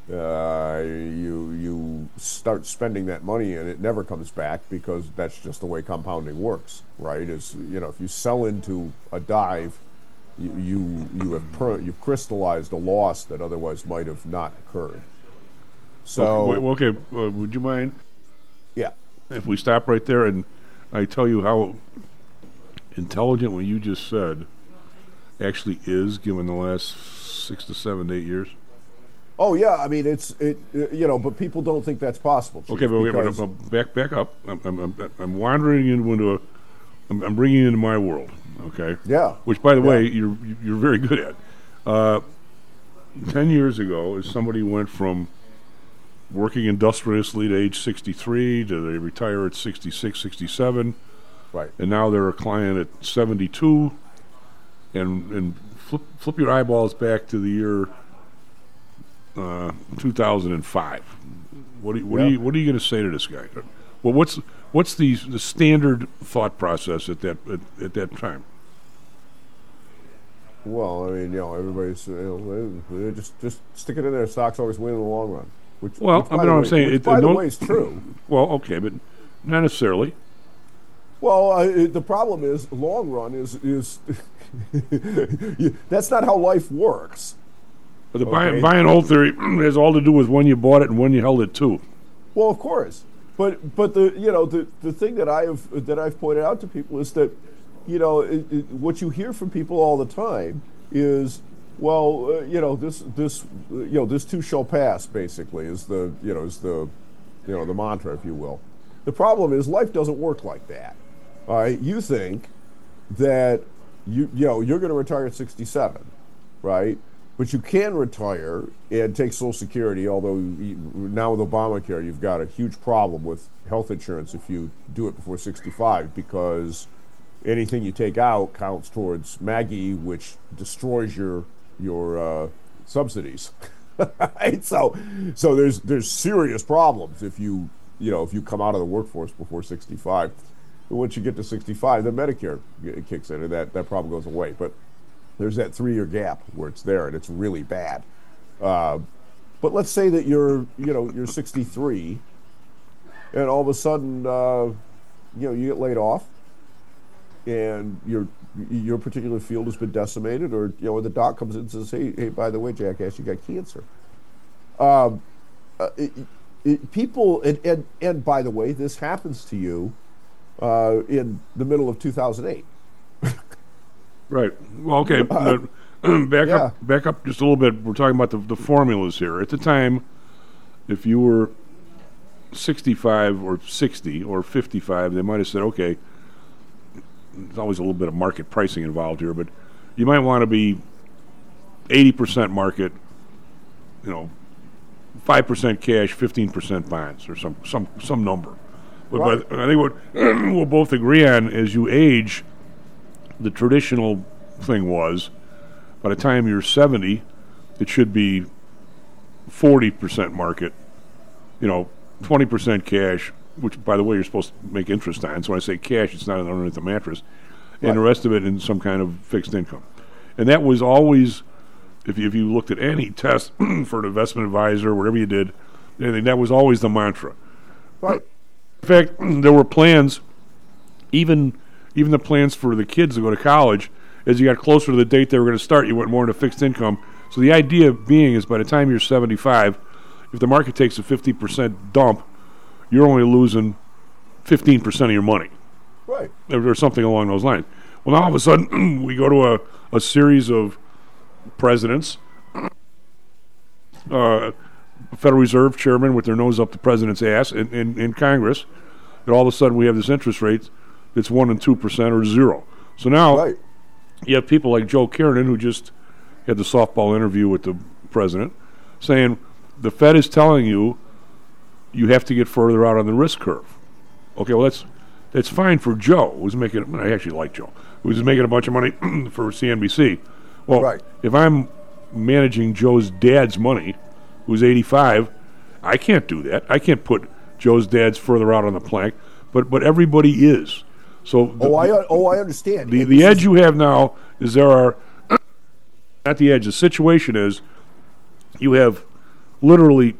you start spending that money and it never comes back because that's just the way compounding works, right? If you sell into a dive, you've crystallized a loss that otherwise might have not occurred. So okay, would you mind? Yeah. If we stop right there and I tell you how intelligent what you just said actually is, given the last 6 to 7 to 8 years. Oh yeah, I mean but people don't think that's possible. Chief, okay, but back up. I'm wandering into I'm bringing you into my world. Okay. Yeah. Which, by the way, you're very good at. 10 years ago, as somebody went from working industriously to age 63 to they retire at 66, 67, right? And now they're a client at 72, and flip your eyeballs back to the year 2005. What are you going to say to this guy? Well, what's the standard thought process at that time? Well, I mean, everybody's just stick it in there. Stocks always win in the long run. I'm saying, by the way, is true. Well, okay, but not necessarily. Well, the problem is long run is that's not how life works. But the buy and hold theory has all to do with when you bought it and when you held it too. Well, of course, but the thing that I've pointed out to people is that what you hear from people all the time is, well, this too shall pass. Basically, is the mantra, if you will. The problem is life doesn't work like that. All right, you think that you're going to retire at 67, right? But you can retire and take Social Security, although now with Obamacare, you've got a huge problem with health insurance if you do it before 65, because anything you take out counts towards Maggie, which destroys your subsidies. Right? So there's serious problems if you come out of the workforce before 65. But once you get to 65, then Medicare kicks in, and that problem goes away. But there's that 3-year gap where it's there, and it's really bad. But let's say that you're 63, and all of a sudden, you get laid off, and your particular field has been decimated, or the doc comes in and says, "Hey, by the way, jackass, you got cancer." People, and by the way, this happens to you in the middle of 2008. Right. Well, okay. Back up just a little bit. We're talking about the formulas here. At the time, if you were 65 or 60 or 55, they might have said, okay, there's always a little bit of market pricing involved here, but you might want to be 80% market, 5% cash, 15% bonds, or some number. But I think what we'll both agree on, as you age, the traditional thing was, by the time you're 70, it should be 40% market, 20% cash, which, by the way, you're supposed to make interest on. So when I say cash, it's not underneath the mattress. And the rest of it in some kind of fixed income. And that was always, if you looked at any test for an investment advisor, whatever you did, that was always the mantra. Right. In fact, there were plans, even the plans for the kids to go to college, as you got closer to the date they were going to start, you went more into fixed income. So the idea being is by the time you're 75, if the market takes a 50% dump, you're only losing 15% of your money. Right. Or something along those lines. Well, now all of a sudden, we go to a series of presidents, Federal Reserve chairman with their nose up the president's ass in Congress, that all of a sudden we have this interest rate that's 1% and 2% or zero. So now you have people like Joe Kiernan, who just had the softball interview with the president, saying the Fed is telling you you have to get further out on the risk curve. Okay, well that's fine for Joe, who's making. I actually like Joe, who's making a bunch of money for CNBC. Well, if I'm managing Joe's dad's money, who's 85, I can't do that. I can't put Joe's dad's further out on the plank, but everybody is. So I understand. The edge you have now is there are not the edge. The situation is you have literally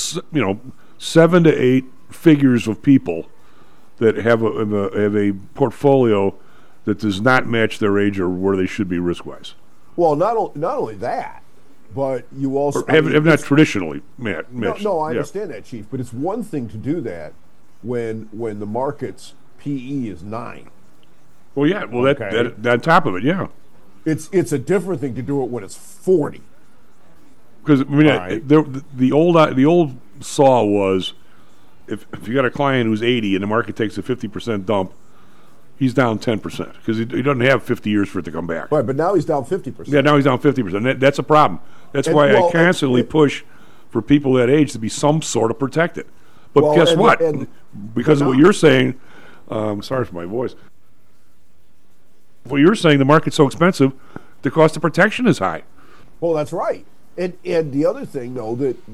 7 to 8 figures of people that have a portfolio that does not match their age or where they should be risk wise. Well, not only that, but you also have not traditionally matched. No, I understand that, Chief. But it's one thing to do that when the market's PE is 9. Well, yeah. Well, that on top of it, yeah. It's a different thing to do it when it's 40. Because the old saw was if you got a client who's 80 and the market takes a 50% dump, he's down 10% because he doesn't have 50 years for it to come back. Right, but now he's down 50%. Yeah, now he's down 50%. That's a problem. That's why I constantly push for people that age to be some sort of protected. But guess what? Because of what you're saying, sorry for my voice. What you're saying, the market's so expensive, the cost of protection is high. Well, that's right. And the other thing, though,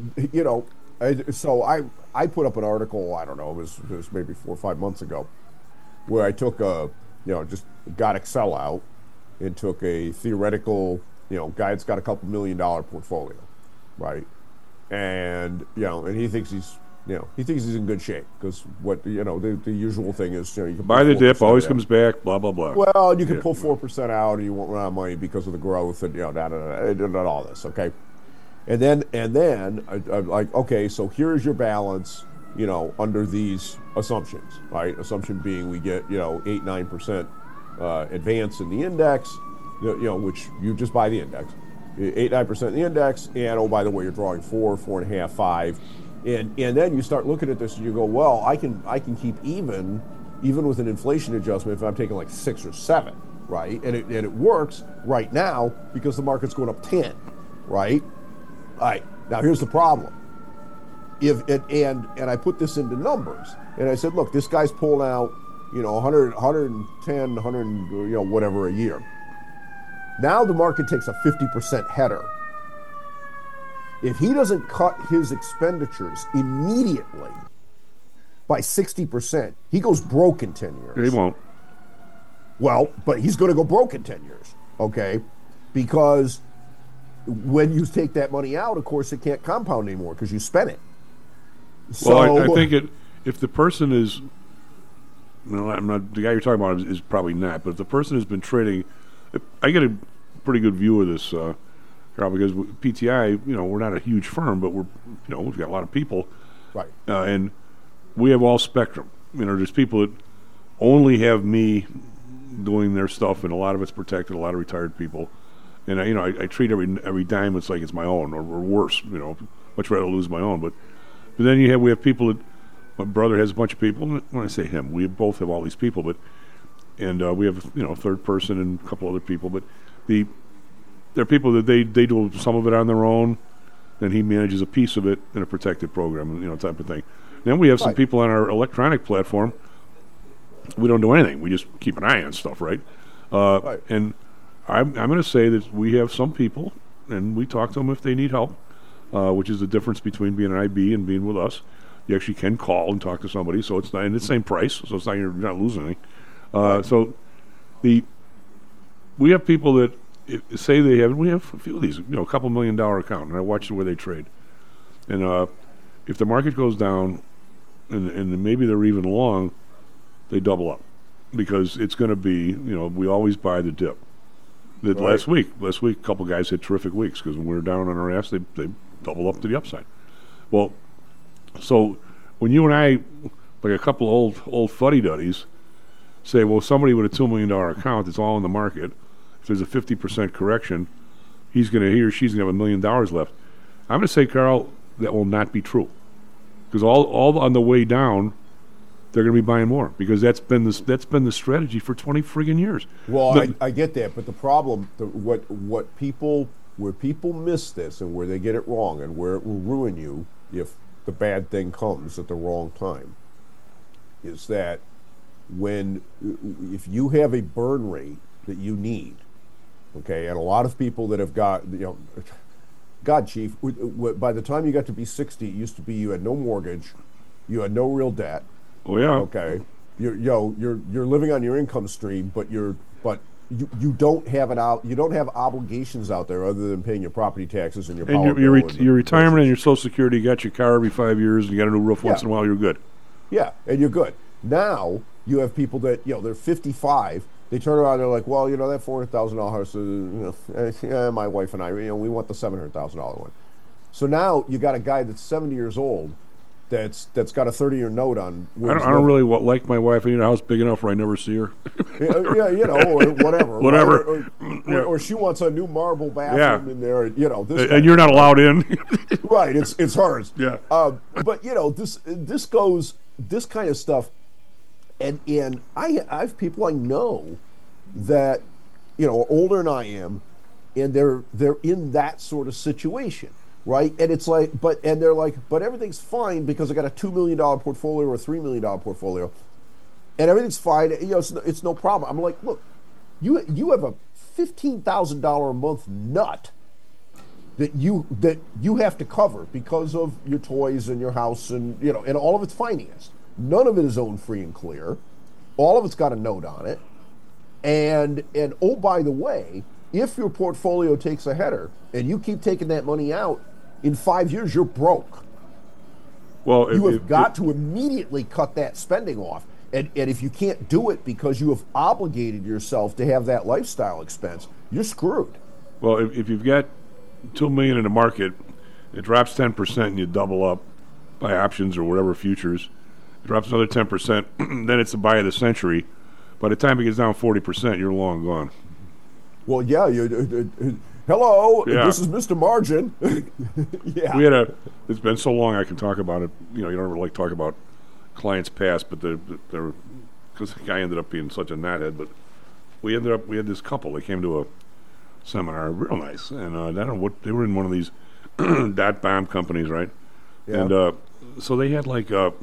that I put up an article. I don't know, it was maybe 4 or 5 months ago, where I took just got Excel out and took a theoretical, guy that's got a couple $1 million portfolio, right? And and he thinks he's in good shape because what the usual thing is you can buy the dip, always comes back, blah blah blah. Well, you can pull 4% out, and you won't run out of money because of the growth and all this, okay? And then I'm like, okay, so here's your balance, under these assumptions, right? Assumption being we get 8-9% advance in the index, which you just buy the index, 8-9% in the index, and oh by the way, you're drawing 4.5, 5. And then you start looking at this and you go, well, I can keep even with an inflation adjustment if I'm taking like 6 or 7, right? And it works right now because the market's going up 10, right? All right. Now here's the problem. And I put this into numbers, and I said, look, this guy's pulling out 100, 110, 100, whatever a year. Now the market takes a 50% header. If he doesn't cut his expenditures immediately by 60%, he goes broke in 10 years. He won't. Well, but he's going to go broke in 10 years, okay? Because when you take that money out, of course, it can't compound anymore because you spent it. So, well, I think if the person is, I'm not, the guy you're talking about is probably not, but if the person has been trading, I get a pretty good view of this, Carl, because PTI, we're not a huge firm, but we've got a lot of people. Right. And we have all spectrum. There's people that only have me doing their stuff, and a lot of it's protected, a lot of retired people. And I treat every dime it's like it's my own, or worse. Much rather lose my own. But then we have people that my brother has a bunch of people. When I say him, we both have all these people. But we have a third person and a couple other people. But there are people that they do some of it on their own. Then he manages a piece of it in a protected program, type of thing. Then we have some people on our electronic platform. We don't do anything. We just keep an eye on stuff, right? And I'm going to say that we have some people, and we talk to them if they need help, which is the difference between being an IB and being with us. You actually can call and talk to somebody, so it's not, and it's the same price, so it's not you're not losing anything. So we have people that say they have, and we have a few of these, a couple $1 million account, and I watch the way they trade. And if the market goes down, and maybe they're even long, they double up because it's going to be, we always buy the dip. Last week, a couple guys had terrific weeks because when we were down on our ass, they double up to the upside. Well, so when you and I, like a couple old fuddy-duddies, say, well, somebody with a $2 million account that's all in the market, if there's a 50% correction, he or she's going to have $1 million left. I'm going to say, Carl, that will not be true. Because all on the way down, they're going to be buying more because that's been the strategy for 20 friggin' years. Well, I get that, but the problem, where people miss this and where they get it wrong and where it will ruin you if the bad thing comes at the wrong time, is that if you have a burn rate that you need, okay, and a lot of people that have got, God, Chief, by the time you got to be 60, it used to be you had no mortgage, you had no real debt. Oh yeah. Okay, you're living on your income stream, but you don't have obligations out there other than paying your property taxes and your power and your retirement and your Social Security. You got your car every 5 years, and you got a new roof once in a while. You're good. Yeah, and you're good. Now you have people that they're 55. They turn around, they're like, well, that $400,000 house, my wife and I, we want the $700,000 one. So now you got a guy that's 70 years old that's got a 30-year note on. I don't really like my wife. I need a house big enough where I never see her. Or whatever. Whatever. Or she wants a new marble bathroom in there. And you're not allowed in. Right. It's hers. Yeah. But this kind of stuff. And I have people I know that are older than I am, and they're in that sort of situation, right? And it's like, but everything's fine because I got a $2 million portfolio or a $3 million portfolio, and everything's fine. It's no problem. I'm like, look, you have a $15,000 a month nut that you have to cover because of your toys and your house and and all of it's financed. None of it is owned free and clear. All of it's got a note on it. And oh, by the way, if your portfolio takes a header and you keep taking that money out, in 5 years you're broke. Well, you have got to immediately cut that spending off. And if you can't do it because you have obligated yourself to have that lifestyle expense, you're screwed. Well, if you've got $2 million in the market, it drops 10% and you double up by options or whatever futures. It drops another 10%, then it's the buy of the century. By the time it gets down 40%, you're long gone. Well, yeah. Hello, yeah. This is Mr. Margin. Yeah. It's been so long I can talk about it. You don't ever like talk about clients past, but because the guy ended up being such a knothead. But we had this couple. They came to a seminar, real nice, and I don't know what they were in one of these .bomb companies, right? Yeah. And so they had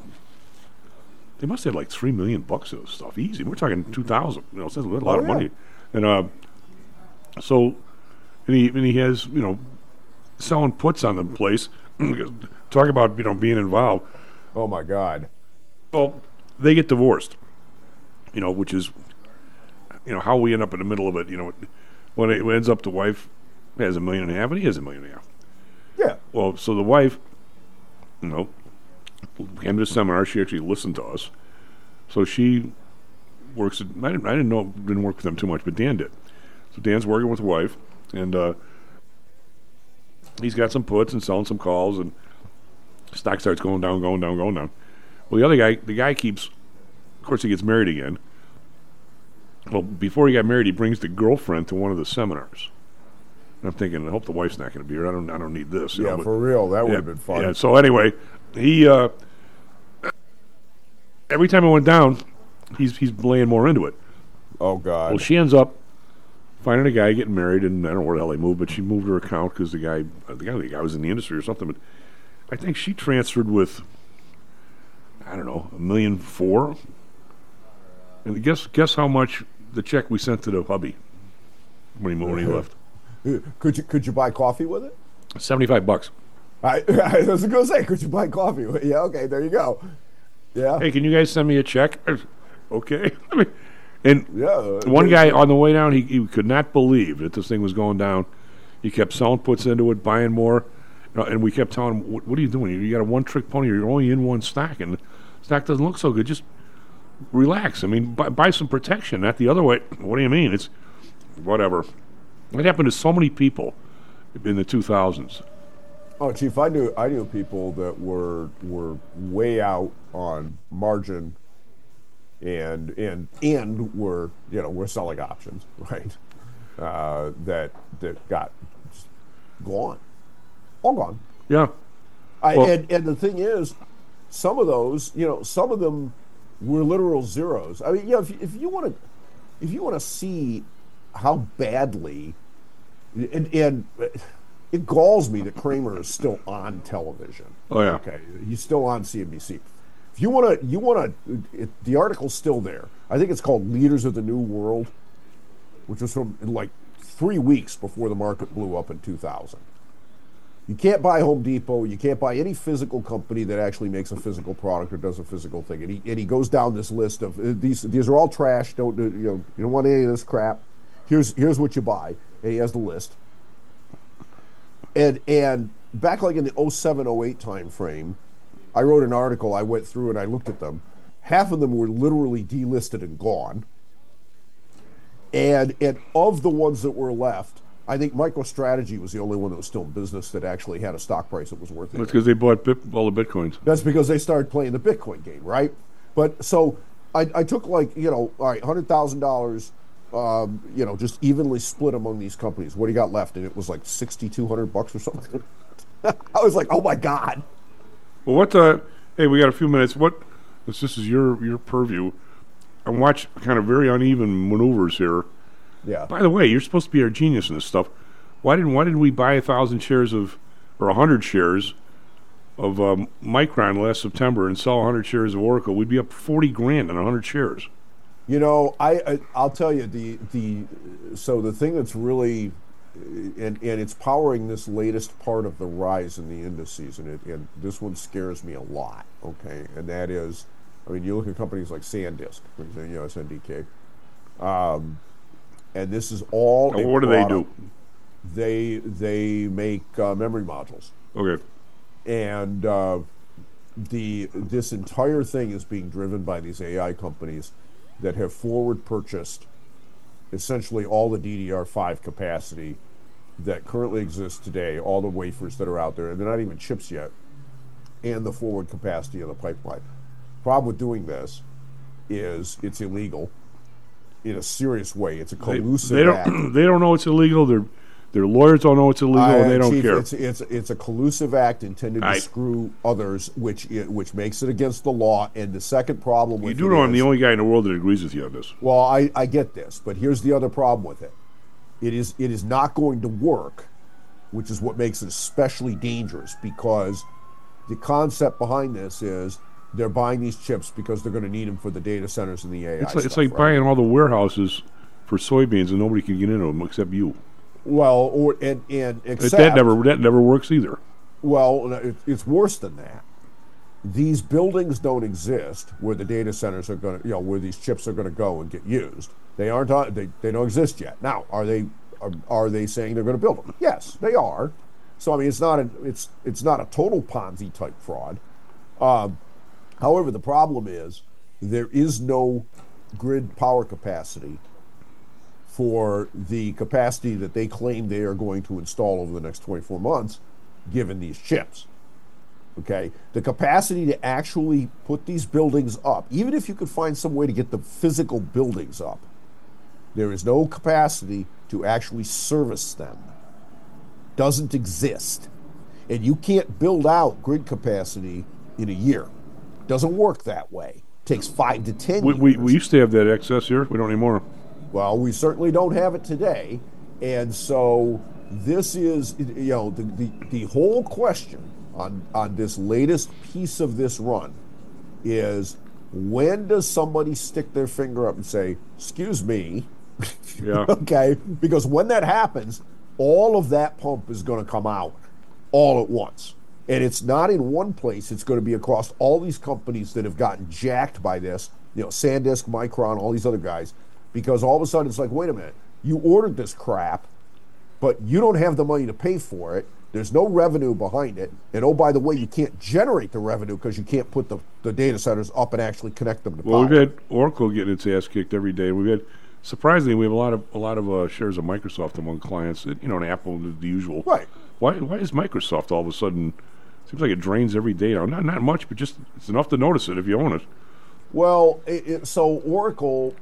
they must have had $3 million of this stuff, easy. We're talking 2,000. It's a lot of money. And so he has selling puts on the place. Talk about being involved. Oh my God. Well, they get divorced. Which is how we end up in the middle of it. When it ends up, the wife has $1.5 million and he has $1.5 million. Yeah. Well, so the wife, came to the seminar. She actually listened to us. So she works. I didn't work with them too much, but Dan did. So Dan's working with the wife, and he's got some puts and selling some calls, and stock starts going down. Well, the other guy, keeps. Of course, he gets married again. Well, before he got married, he brings the girlfriend to one of the seminars. And I'm thinking, I hope the wife's not going to be here. I don't need this. Yeah, for real, that would have been fun. Yeah. So anyway, he every time it went down, he's laying more into it. Oh God. Well, she ends up finding a guy, getting married, and I don't know where the hell they moved, but she moved her account because the guy was in the industry or something. But I think she transferred with, I don't know, $1.4 million. And guess how much the check we sent to the hubby when he left. Could you buy coffee with it? $75. I was going to say, could you buy coffee with it? Yeah, okay, there you go. Yeah. Hey, can you guys send me a check? Okay. One guy on the way down, he could not believe that this thing was going down. He kept selling puts into it, buying more, and we kept telling him, "What are you doing? You got a one-trick pony. You're only in one stock, and the stock doesn't look so good. Just relax. I mean, buy some protection, not the other way." What do you mean? It's whatever. It happened to so many people in the 2000s. Oh, Chief, I knew people that were way out on margin, and were selling options, right? That got gone, all gone. Yeah. And the thing is, some of those, some of them We're literal zeros. I mean, yeah. If you want to see how badly, and it galls me that Kramer is still on television. Oh yeah. Okay, he's still on CNBC. If you want to, the article's still there. I think it's called "Leaders of the New World," which was from like 3 weeks before the market blew up in 2000. You can't buy Home Depot. You can't buy any physical company that actually makes a physical product or does a physical thing. And he goes down this list of these are all trash. Don't do, you don't want any of this crap. Here's what you buy. And he has the list. And back like in the 07, 08 time frame, I wrote an article. I went through and I looked at them. Half of them were literally delisted and gone. And of the ones that were left, I think MicroStrategy was the only one that was still in business that actually had a stock price that was worth it. That's because they bought all the Bitcoins. That's because they started playing the Bitcoin game, right? But so I took like, all right, $100,000, just evenly split among these companies. What do you got left? And it was like $6,200 or something. I was like, oh my God. Well, hey, we got a few minutes. This is your purview. I watched kind of very uneven maneuvers here. Yeah. By the way, you're supposed to be our genius in this stuff. Why didn't we buy 1,000 shares or 100 shares of Micron last September and sell 100 shares of Oracle? We'd be up $40,000 on 100 shares. I'll tell you the thing that's really and it's powering this latest part of the rise in the indices, and this one scares me a lot. Okay, and that is, I mean, you look at companies like SanDisk, SNDK. And this is all. What do they do? They make memory modules. Okay. And this entire thing is being driven by these AI companies that have forward purchased essentially all the DDR5 capacity that currently exists today, all the wafers that are out there, and they're not even chips yet, and the forward capacity of the pipeline. Problem with doing this is it's illegal. In a serious way, it's a collusive act. They don't know it's illegal. Their lawyers don't know it's illegal, and they don't Chief, care. It's a collusive act intended to screw others, which makes it against the law. And the second problem with you do know I'm the only guy in the world that agrees with you on this. Well, I get this, but here's the other problem with it. It is not going to work, which is what makes it especially dangerous, because the concept behind this is they're buying these chips because they're going to need them for the data centers and the AI It's like buying all the warehouses for soybeans and nobody can get into them except you. Well, except that never works either. Well, it's worse than that. These buildings don't exist where the data centers are going to, where these chips are going to go and get used. They aren't. They don't exist yet. Now, are they saying they're going to build them? Yes, they are. So I mean, it's not a total Ponzi type fraud. However, the problem is there is no grid power capacity for the capacity that they claim they are going to install over the next 24 months, given these chips. Okay? The capacity to actually put these buildings up, even if you could find some way to get the physical buildings up, there is no capacity to actually service them. Doesn't exist. And you can't build out grid capacity in a year. Doesn't work that way. Takes 5 to 10 years. We used to have that excess here. We don't anymore. Well, we certainly don't have it today. And so this is, the whole question on this latest piece of this run is, when does somebody stick their finger up and say, excuse me? Yeah. Okay? Because when that happens, all of that pump is going to come out all at once. And it's not in one place. It's going to be across all these companies that have gotten jacked by this, SanDisk, Micron, all these other guys, because all of a sudden it's like, wait a minute, you ordered this crap, but you don't have the money to pay for it. There's no revenue behind it. And oh, by the way, you can't generate the revenue because you can't put the data centers up and actually connect them to power. Well, we've had Oracle getting its ass kicked every day. We've had, surprisingly, we have a lot of shares of Microsoft among clients. And Apple, the usual. Right. Why is Microsoft all of a sudden? Seems like it drains every day now. Not much, but just it's enough to notice it if you own it. Well, so Oracle,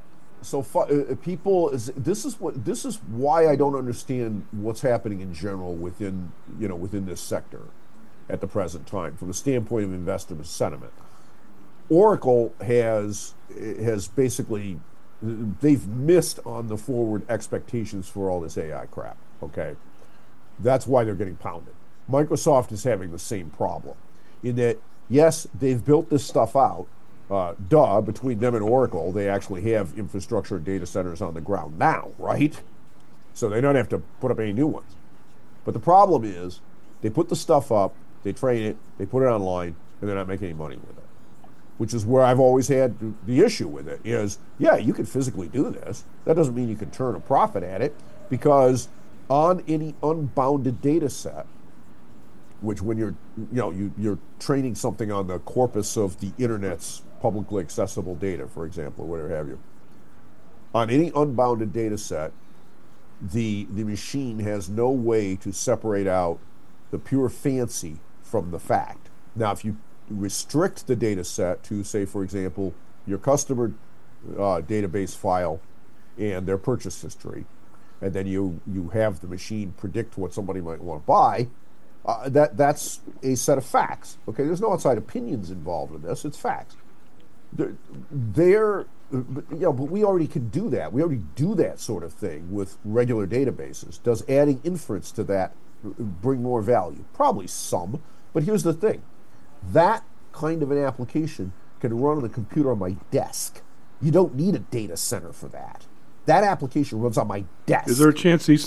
people this is why I don't understand what's happening in general within this sector at the present time from the standpoint of investor sentiment. Oracle has basically, they've missed on the forward expectations for all this AI crap, okay? That's why they're getting pounded. Microsoft is having the same problem in that, yes, they've built this stuff out. Between them and Oracle, they actually have infrastructure and data centers on the ground now, right? So they don't have to put up any new ones. But the problem is, they put the stuff up, they train it, they put it online, and they're not making any money with it. Which is where I've always had the issue with it is, yeah, you can physically do this. That doesn't mean you can turn a profit at it, because on any unbounded data set, which when you're training something on the corpus of the internet's publicly accessible data, for example, or whatever have you, on any unbounded data set, the machine has no way to separate out the pure fancy from the fact. Now, if you restrict the data set to, say, for example, your customer database file and their purchase history, and then you have the machine predict what somebody might want to buy, that's a set of facts. Okay, there's no outside opinions involved in this. It's facts. But we already can do that. We already do that sort of thing with regular databases. Does adding inference to that bring more value? Probably some. But here's the thing. That kind of an application can run on a computer on my desk. You don't need a data center for that. That application runs on my desk. Is there a chance these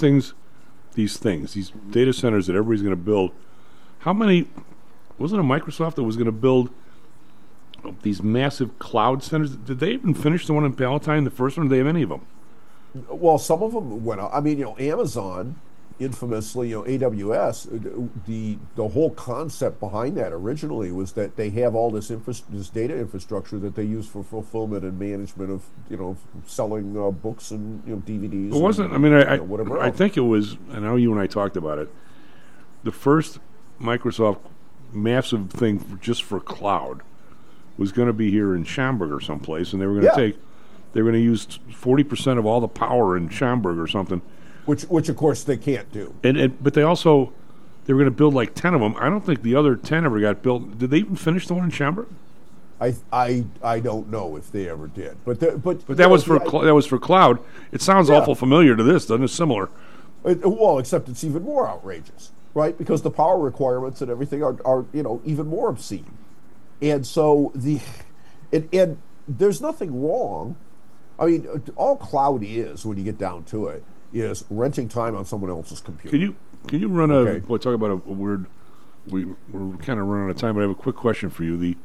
data centers that everybody's going to build, how many, wasn't it Microsoft that was going to build these massive cloud centers? Did they even finish the one in Palatine, the first one, or do they have any of them? Well, some of them went out. I mean, Amazon, infamously, AWS, the whole concept behind that originally was that they have all this data infrastructure that they use for fulfillment and management of, selling books and DVDs. It wasn't. Whatever I else. think it was. I know you and I talked about it. The first Microsoft massive thing just for cloud was going to be here in Schaumburg or someplace, and they were going to they were going to use 40% of all the power in Schaumburg or something. Which of course they can't do. But they were going to build like 10 of them. I don't think the other 10 ever got built. Did they even finish the one in Schaumburg? I don't know if they ever did. But that was for cloud. It sounds awful familiar to this, doesn't it? Similar. Well, except it's even more outrageous, right? Because the power requirements and everything are even more obscene. And so and there's nothing wrong. I mean, all cloud is, when you get down to it, is renting time on someone else's computer. Can you run talk about a weird? We're kind of running out of time, but I have a quick question for you. The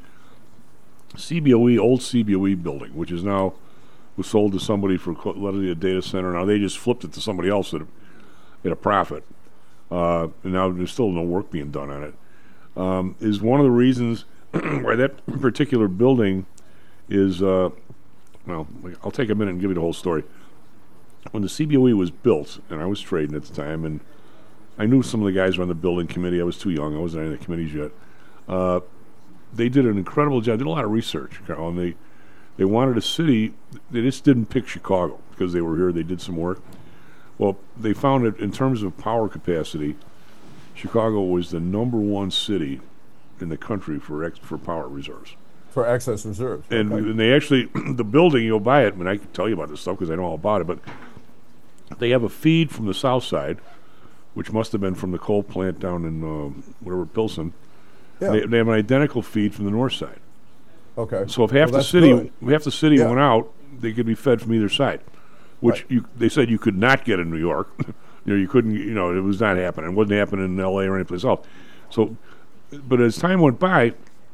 old CBOE building, which is now was sold to somebody for literally a data center. Now they just flipped it to somebody else at a profit, and now there's still no work being done on it. Is one of the reasons why that particular building is well, I'll take a minute and give you the whole story. When the CBOE was built, and I was trading at the time, and I knew some of the guys were on the building committee. I was too young. I wasn't on any of the committees yet. They did an incredible job. Did a lot of research, Carl, and they wanted a city. They just didn't pick Chicago because they were here. They did some work. Well, they found that in terms of power capacity, Chicago was the #1 city in the country for power reserves. For excess reserves. And they actually, the building, you'll buy it, I can tell you about this stuff because I know all about it, but they have a feed from the south side, which must have been from the coal plant down in Pilsen. Yeah. They have an identical feed from the north side. Okay. So if half the city went out, they could be fed from either side, which they said you could not get in New York. You couldn't. It was not happening. It wasn't happening in L.A. or anyplace else. So, but as time went by,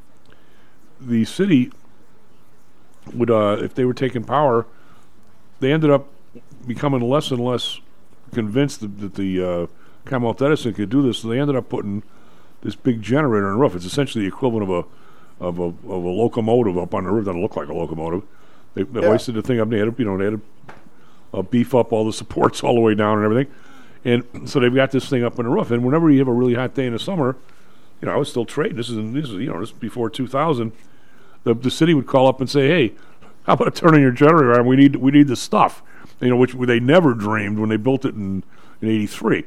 the city would, if they were taking power, they ended up becoming less and less convinced that the Commonwealth Edison could do this. So they ended up putting this big generator on the roof. It's essentially the equivalent of a locomotive up on the roof. It doesn't look like a locomotive. They hoisted the thing up. They had to beef up all the supports all the way down and everything. And so they've got this thing up on the roof. And whenever you have a really hot day in the summer, I was still trading. This is before 2000. The city would call up and say, "Hey, how about turning your generator on? We need the stuff." Which they never dreamed when they built it in '83.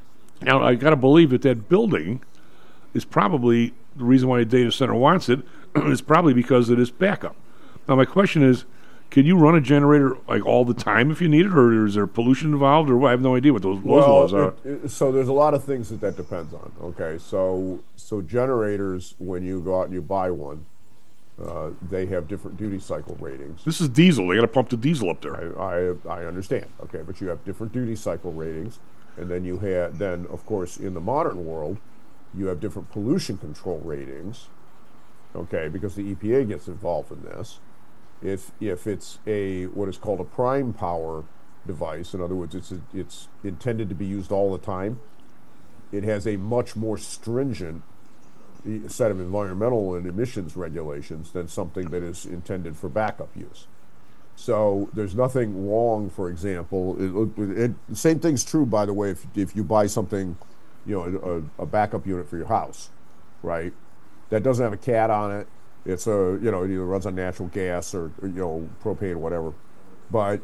Now I got to believe that building is probably the reason why a data center wants it, is probably because of this backup. Now, my question is, can you run a generator like all the time if you need it, or is there pollution involved, or what? I have no idea what those laws are. So there's a lot of things that depends on. Okay, so generators, when you go out and you buy one, they have different duty cycle ratings. This is diesel. They got to pump the diesel up there. I understand. Okay, but you have different duty cycle ratings, and then of course in the modern world, you have different pollution control ratings. Okay, because the EPA gets involved in this. If it's what is called a prime power device, in other words, it's intended to be used all the time, it has a much more stringent set of environmental and emissions regulations than something that is intended for backup use. So there's nothing wrong, for example, the same thing's true, by the way, if you buy something, a backup unit for your house, right? That doesn't have a cat on it. It's it either runs on natural gas or propane or whatever, but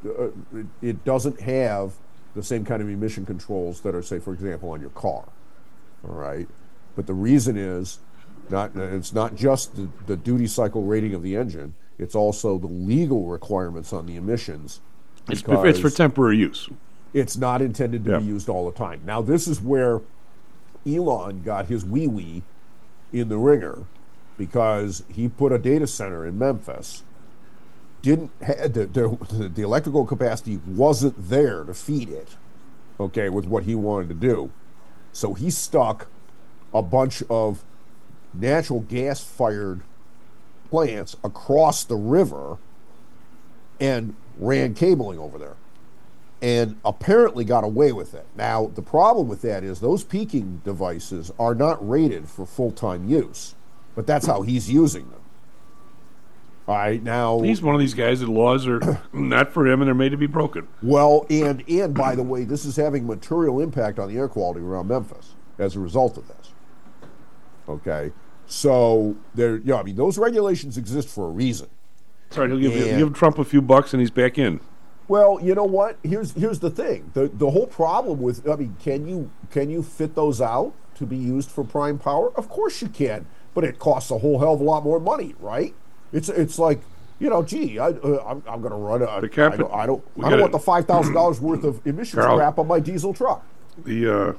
it doesn't have the same kind of emission controls that are, say, for example, on your car. All right, but the reason is it's not just the duty cycle rating of the engine; it's also the legal requirements on the emissions. It's for temporary use. It's not intended to be used all the time. Now, this is where Elon got his wee in the ringer, because he put a data center in Memphis. The electrical capacity wasn't there to feed it, okay, with what he wanted to do. So he stuck a bunch of natural gas-fired plants across the river and ran cabling over there, and apparently got away with it. Now, the problem with that is those peaking devices are not rated for full-time use, but that's how he's using them. All right, now... He's one of these guys that laws are not for him and they're made to be broken. Well, and by the way, this is having material impact on the air quality around Memphis as a result of this. Okay? So, those regulations exist for a reason. Sorry, he'll give Trump a few bucks and he's back in. Well, you know what? Here's the thing. The whole problem with, can you fit those out to be used for prime power? Of course you can, but it costs a whole hell of a lot more money, right? It's like, I'm going to run I don't want the $5,000 worth of emissions crap on my diesel truck. The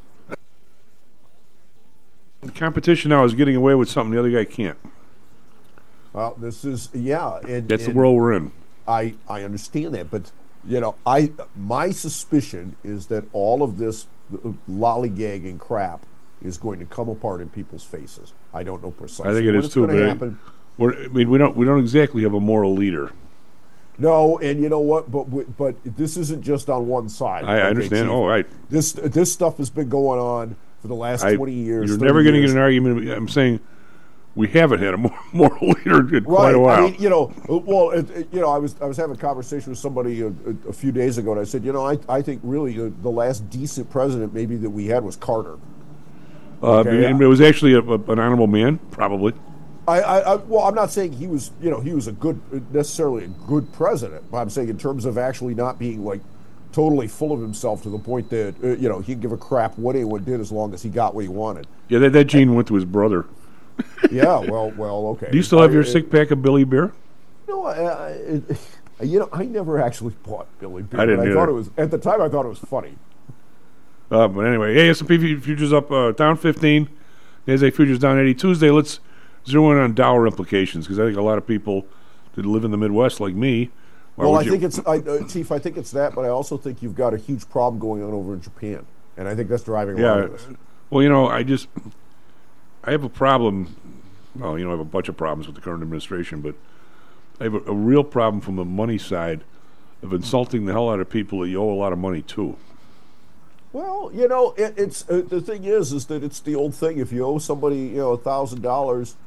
competition now is getting away with something the other guy can't. Well, this is that's the world we're in. I understand that, but my suspicion is that all of this lollygagging crap is going to come apart in people's faces. I don't know precisely. I think it is too. But we don't exactly have a moral leader. No, and you know what? But this isn't just on one side. I understand. Chief. Oh, right. This stuff has been going on for the last 20 years. You're never going to get an argument. I'm saying we haven't had a moral leader in quite a while. I mean, I was having a conversation with somebody a few days ago, and I said, I think really the last decent president maybe that we had was Carter. It was actually an honorable man, probably. I'm not saying he was necessarily a good president, but I'm saying in terms of actually not being like totally full of himself to the point that he can give a crap what anyone did as long as he got what he wanted. Yeah, that gene went to his brother. Yeah, well, okay. Do you still have your sick pack of Billy Beer? No, I never actually bought Billy Beer. I didn't either. Thought it was at the time. I thought it was funny. But anyway, S&P futures up down 15. NASDAQ futures down 80. Tuesday, let's zero in on dollar implications, because I think a lot of people that live in the Midwest like me. Well, Chief, I think it's that, but I also think you've got a huge problem going on over in Japan, and I think that's driving a lot of this. Well, I have a problem. Well, I have a bunch of problems with the current administration, but I have a real problem from the money side of insulting the hell out of people that you owe a lot of money to. Well, it's the thing is that it's the old thing. If you owe somebody, $1,000,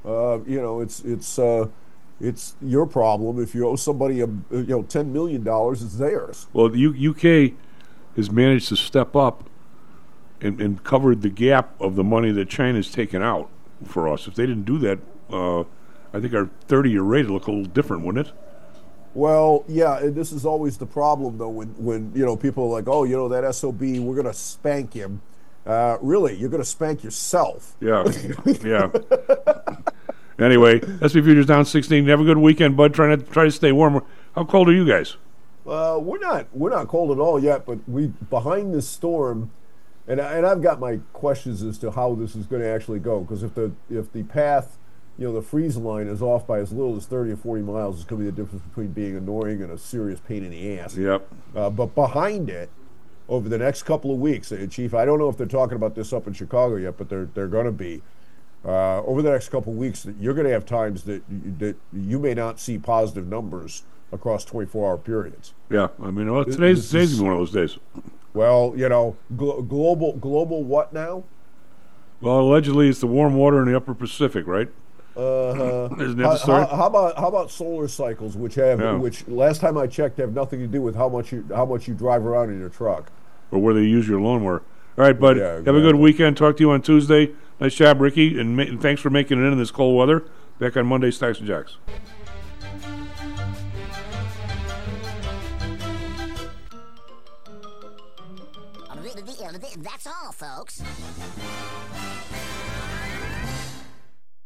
it's your problem. If you owe somebody, $10 million, it's theirs. Well, the UK has managed to step up and covered the gap of the money that China's taken out for us. If they didn't do that, I think our 30-year rate would look a little different, wouldn't it? Well, yeah, and this is always the problem, though, when people are like, oh, that SOB, we're going to spank him. Really, you're going to spank yourself. Yeah, yeah. Anyway, SP Futures down 16. Have a good weekend, bud. Try to stay warm. How cold are you guys? We're not cold at all yet, but we behind this storm, and I've got my questions as to how this is going to actually go. Because if the path, the freeze line is off by as little as 30 or 40 miles, it's going to be the difference between being annoying and a serious pain in the ass. Yep. But behind it, over the next couple of weeks, Chief, I don't know if they're talking about this up in Chicago yet, but they're going to be. Over the next couple of weeks, you're going to have times that you may not see positive numbers across 24-hour periods. Yeah, I mean, well, today's one of those days. Well, global what now? Well, allegedly it's the warm water in the upper Pacific, right? Isn't that the story? How about solar cycles, which last time I checked have nothing to do with how much you drive around in your truck, or where they use your lawnmower. All right, bud. Yeah, Have a good weekend. Talk to you on Tuesday. Nice job, Ricky, and thanks for making it in this cold weather. Back on Monday, Stocks and Jocks. That's all, folks.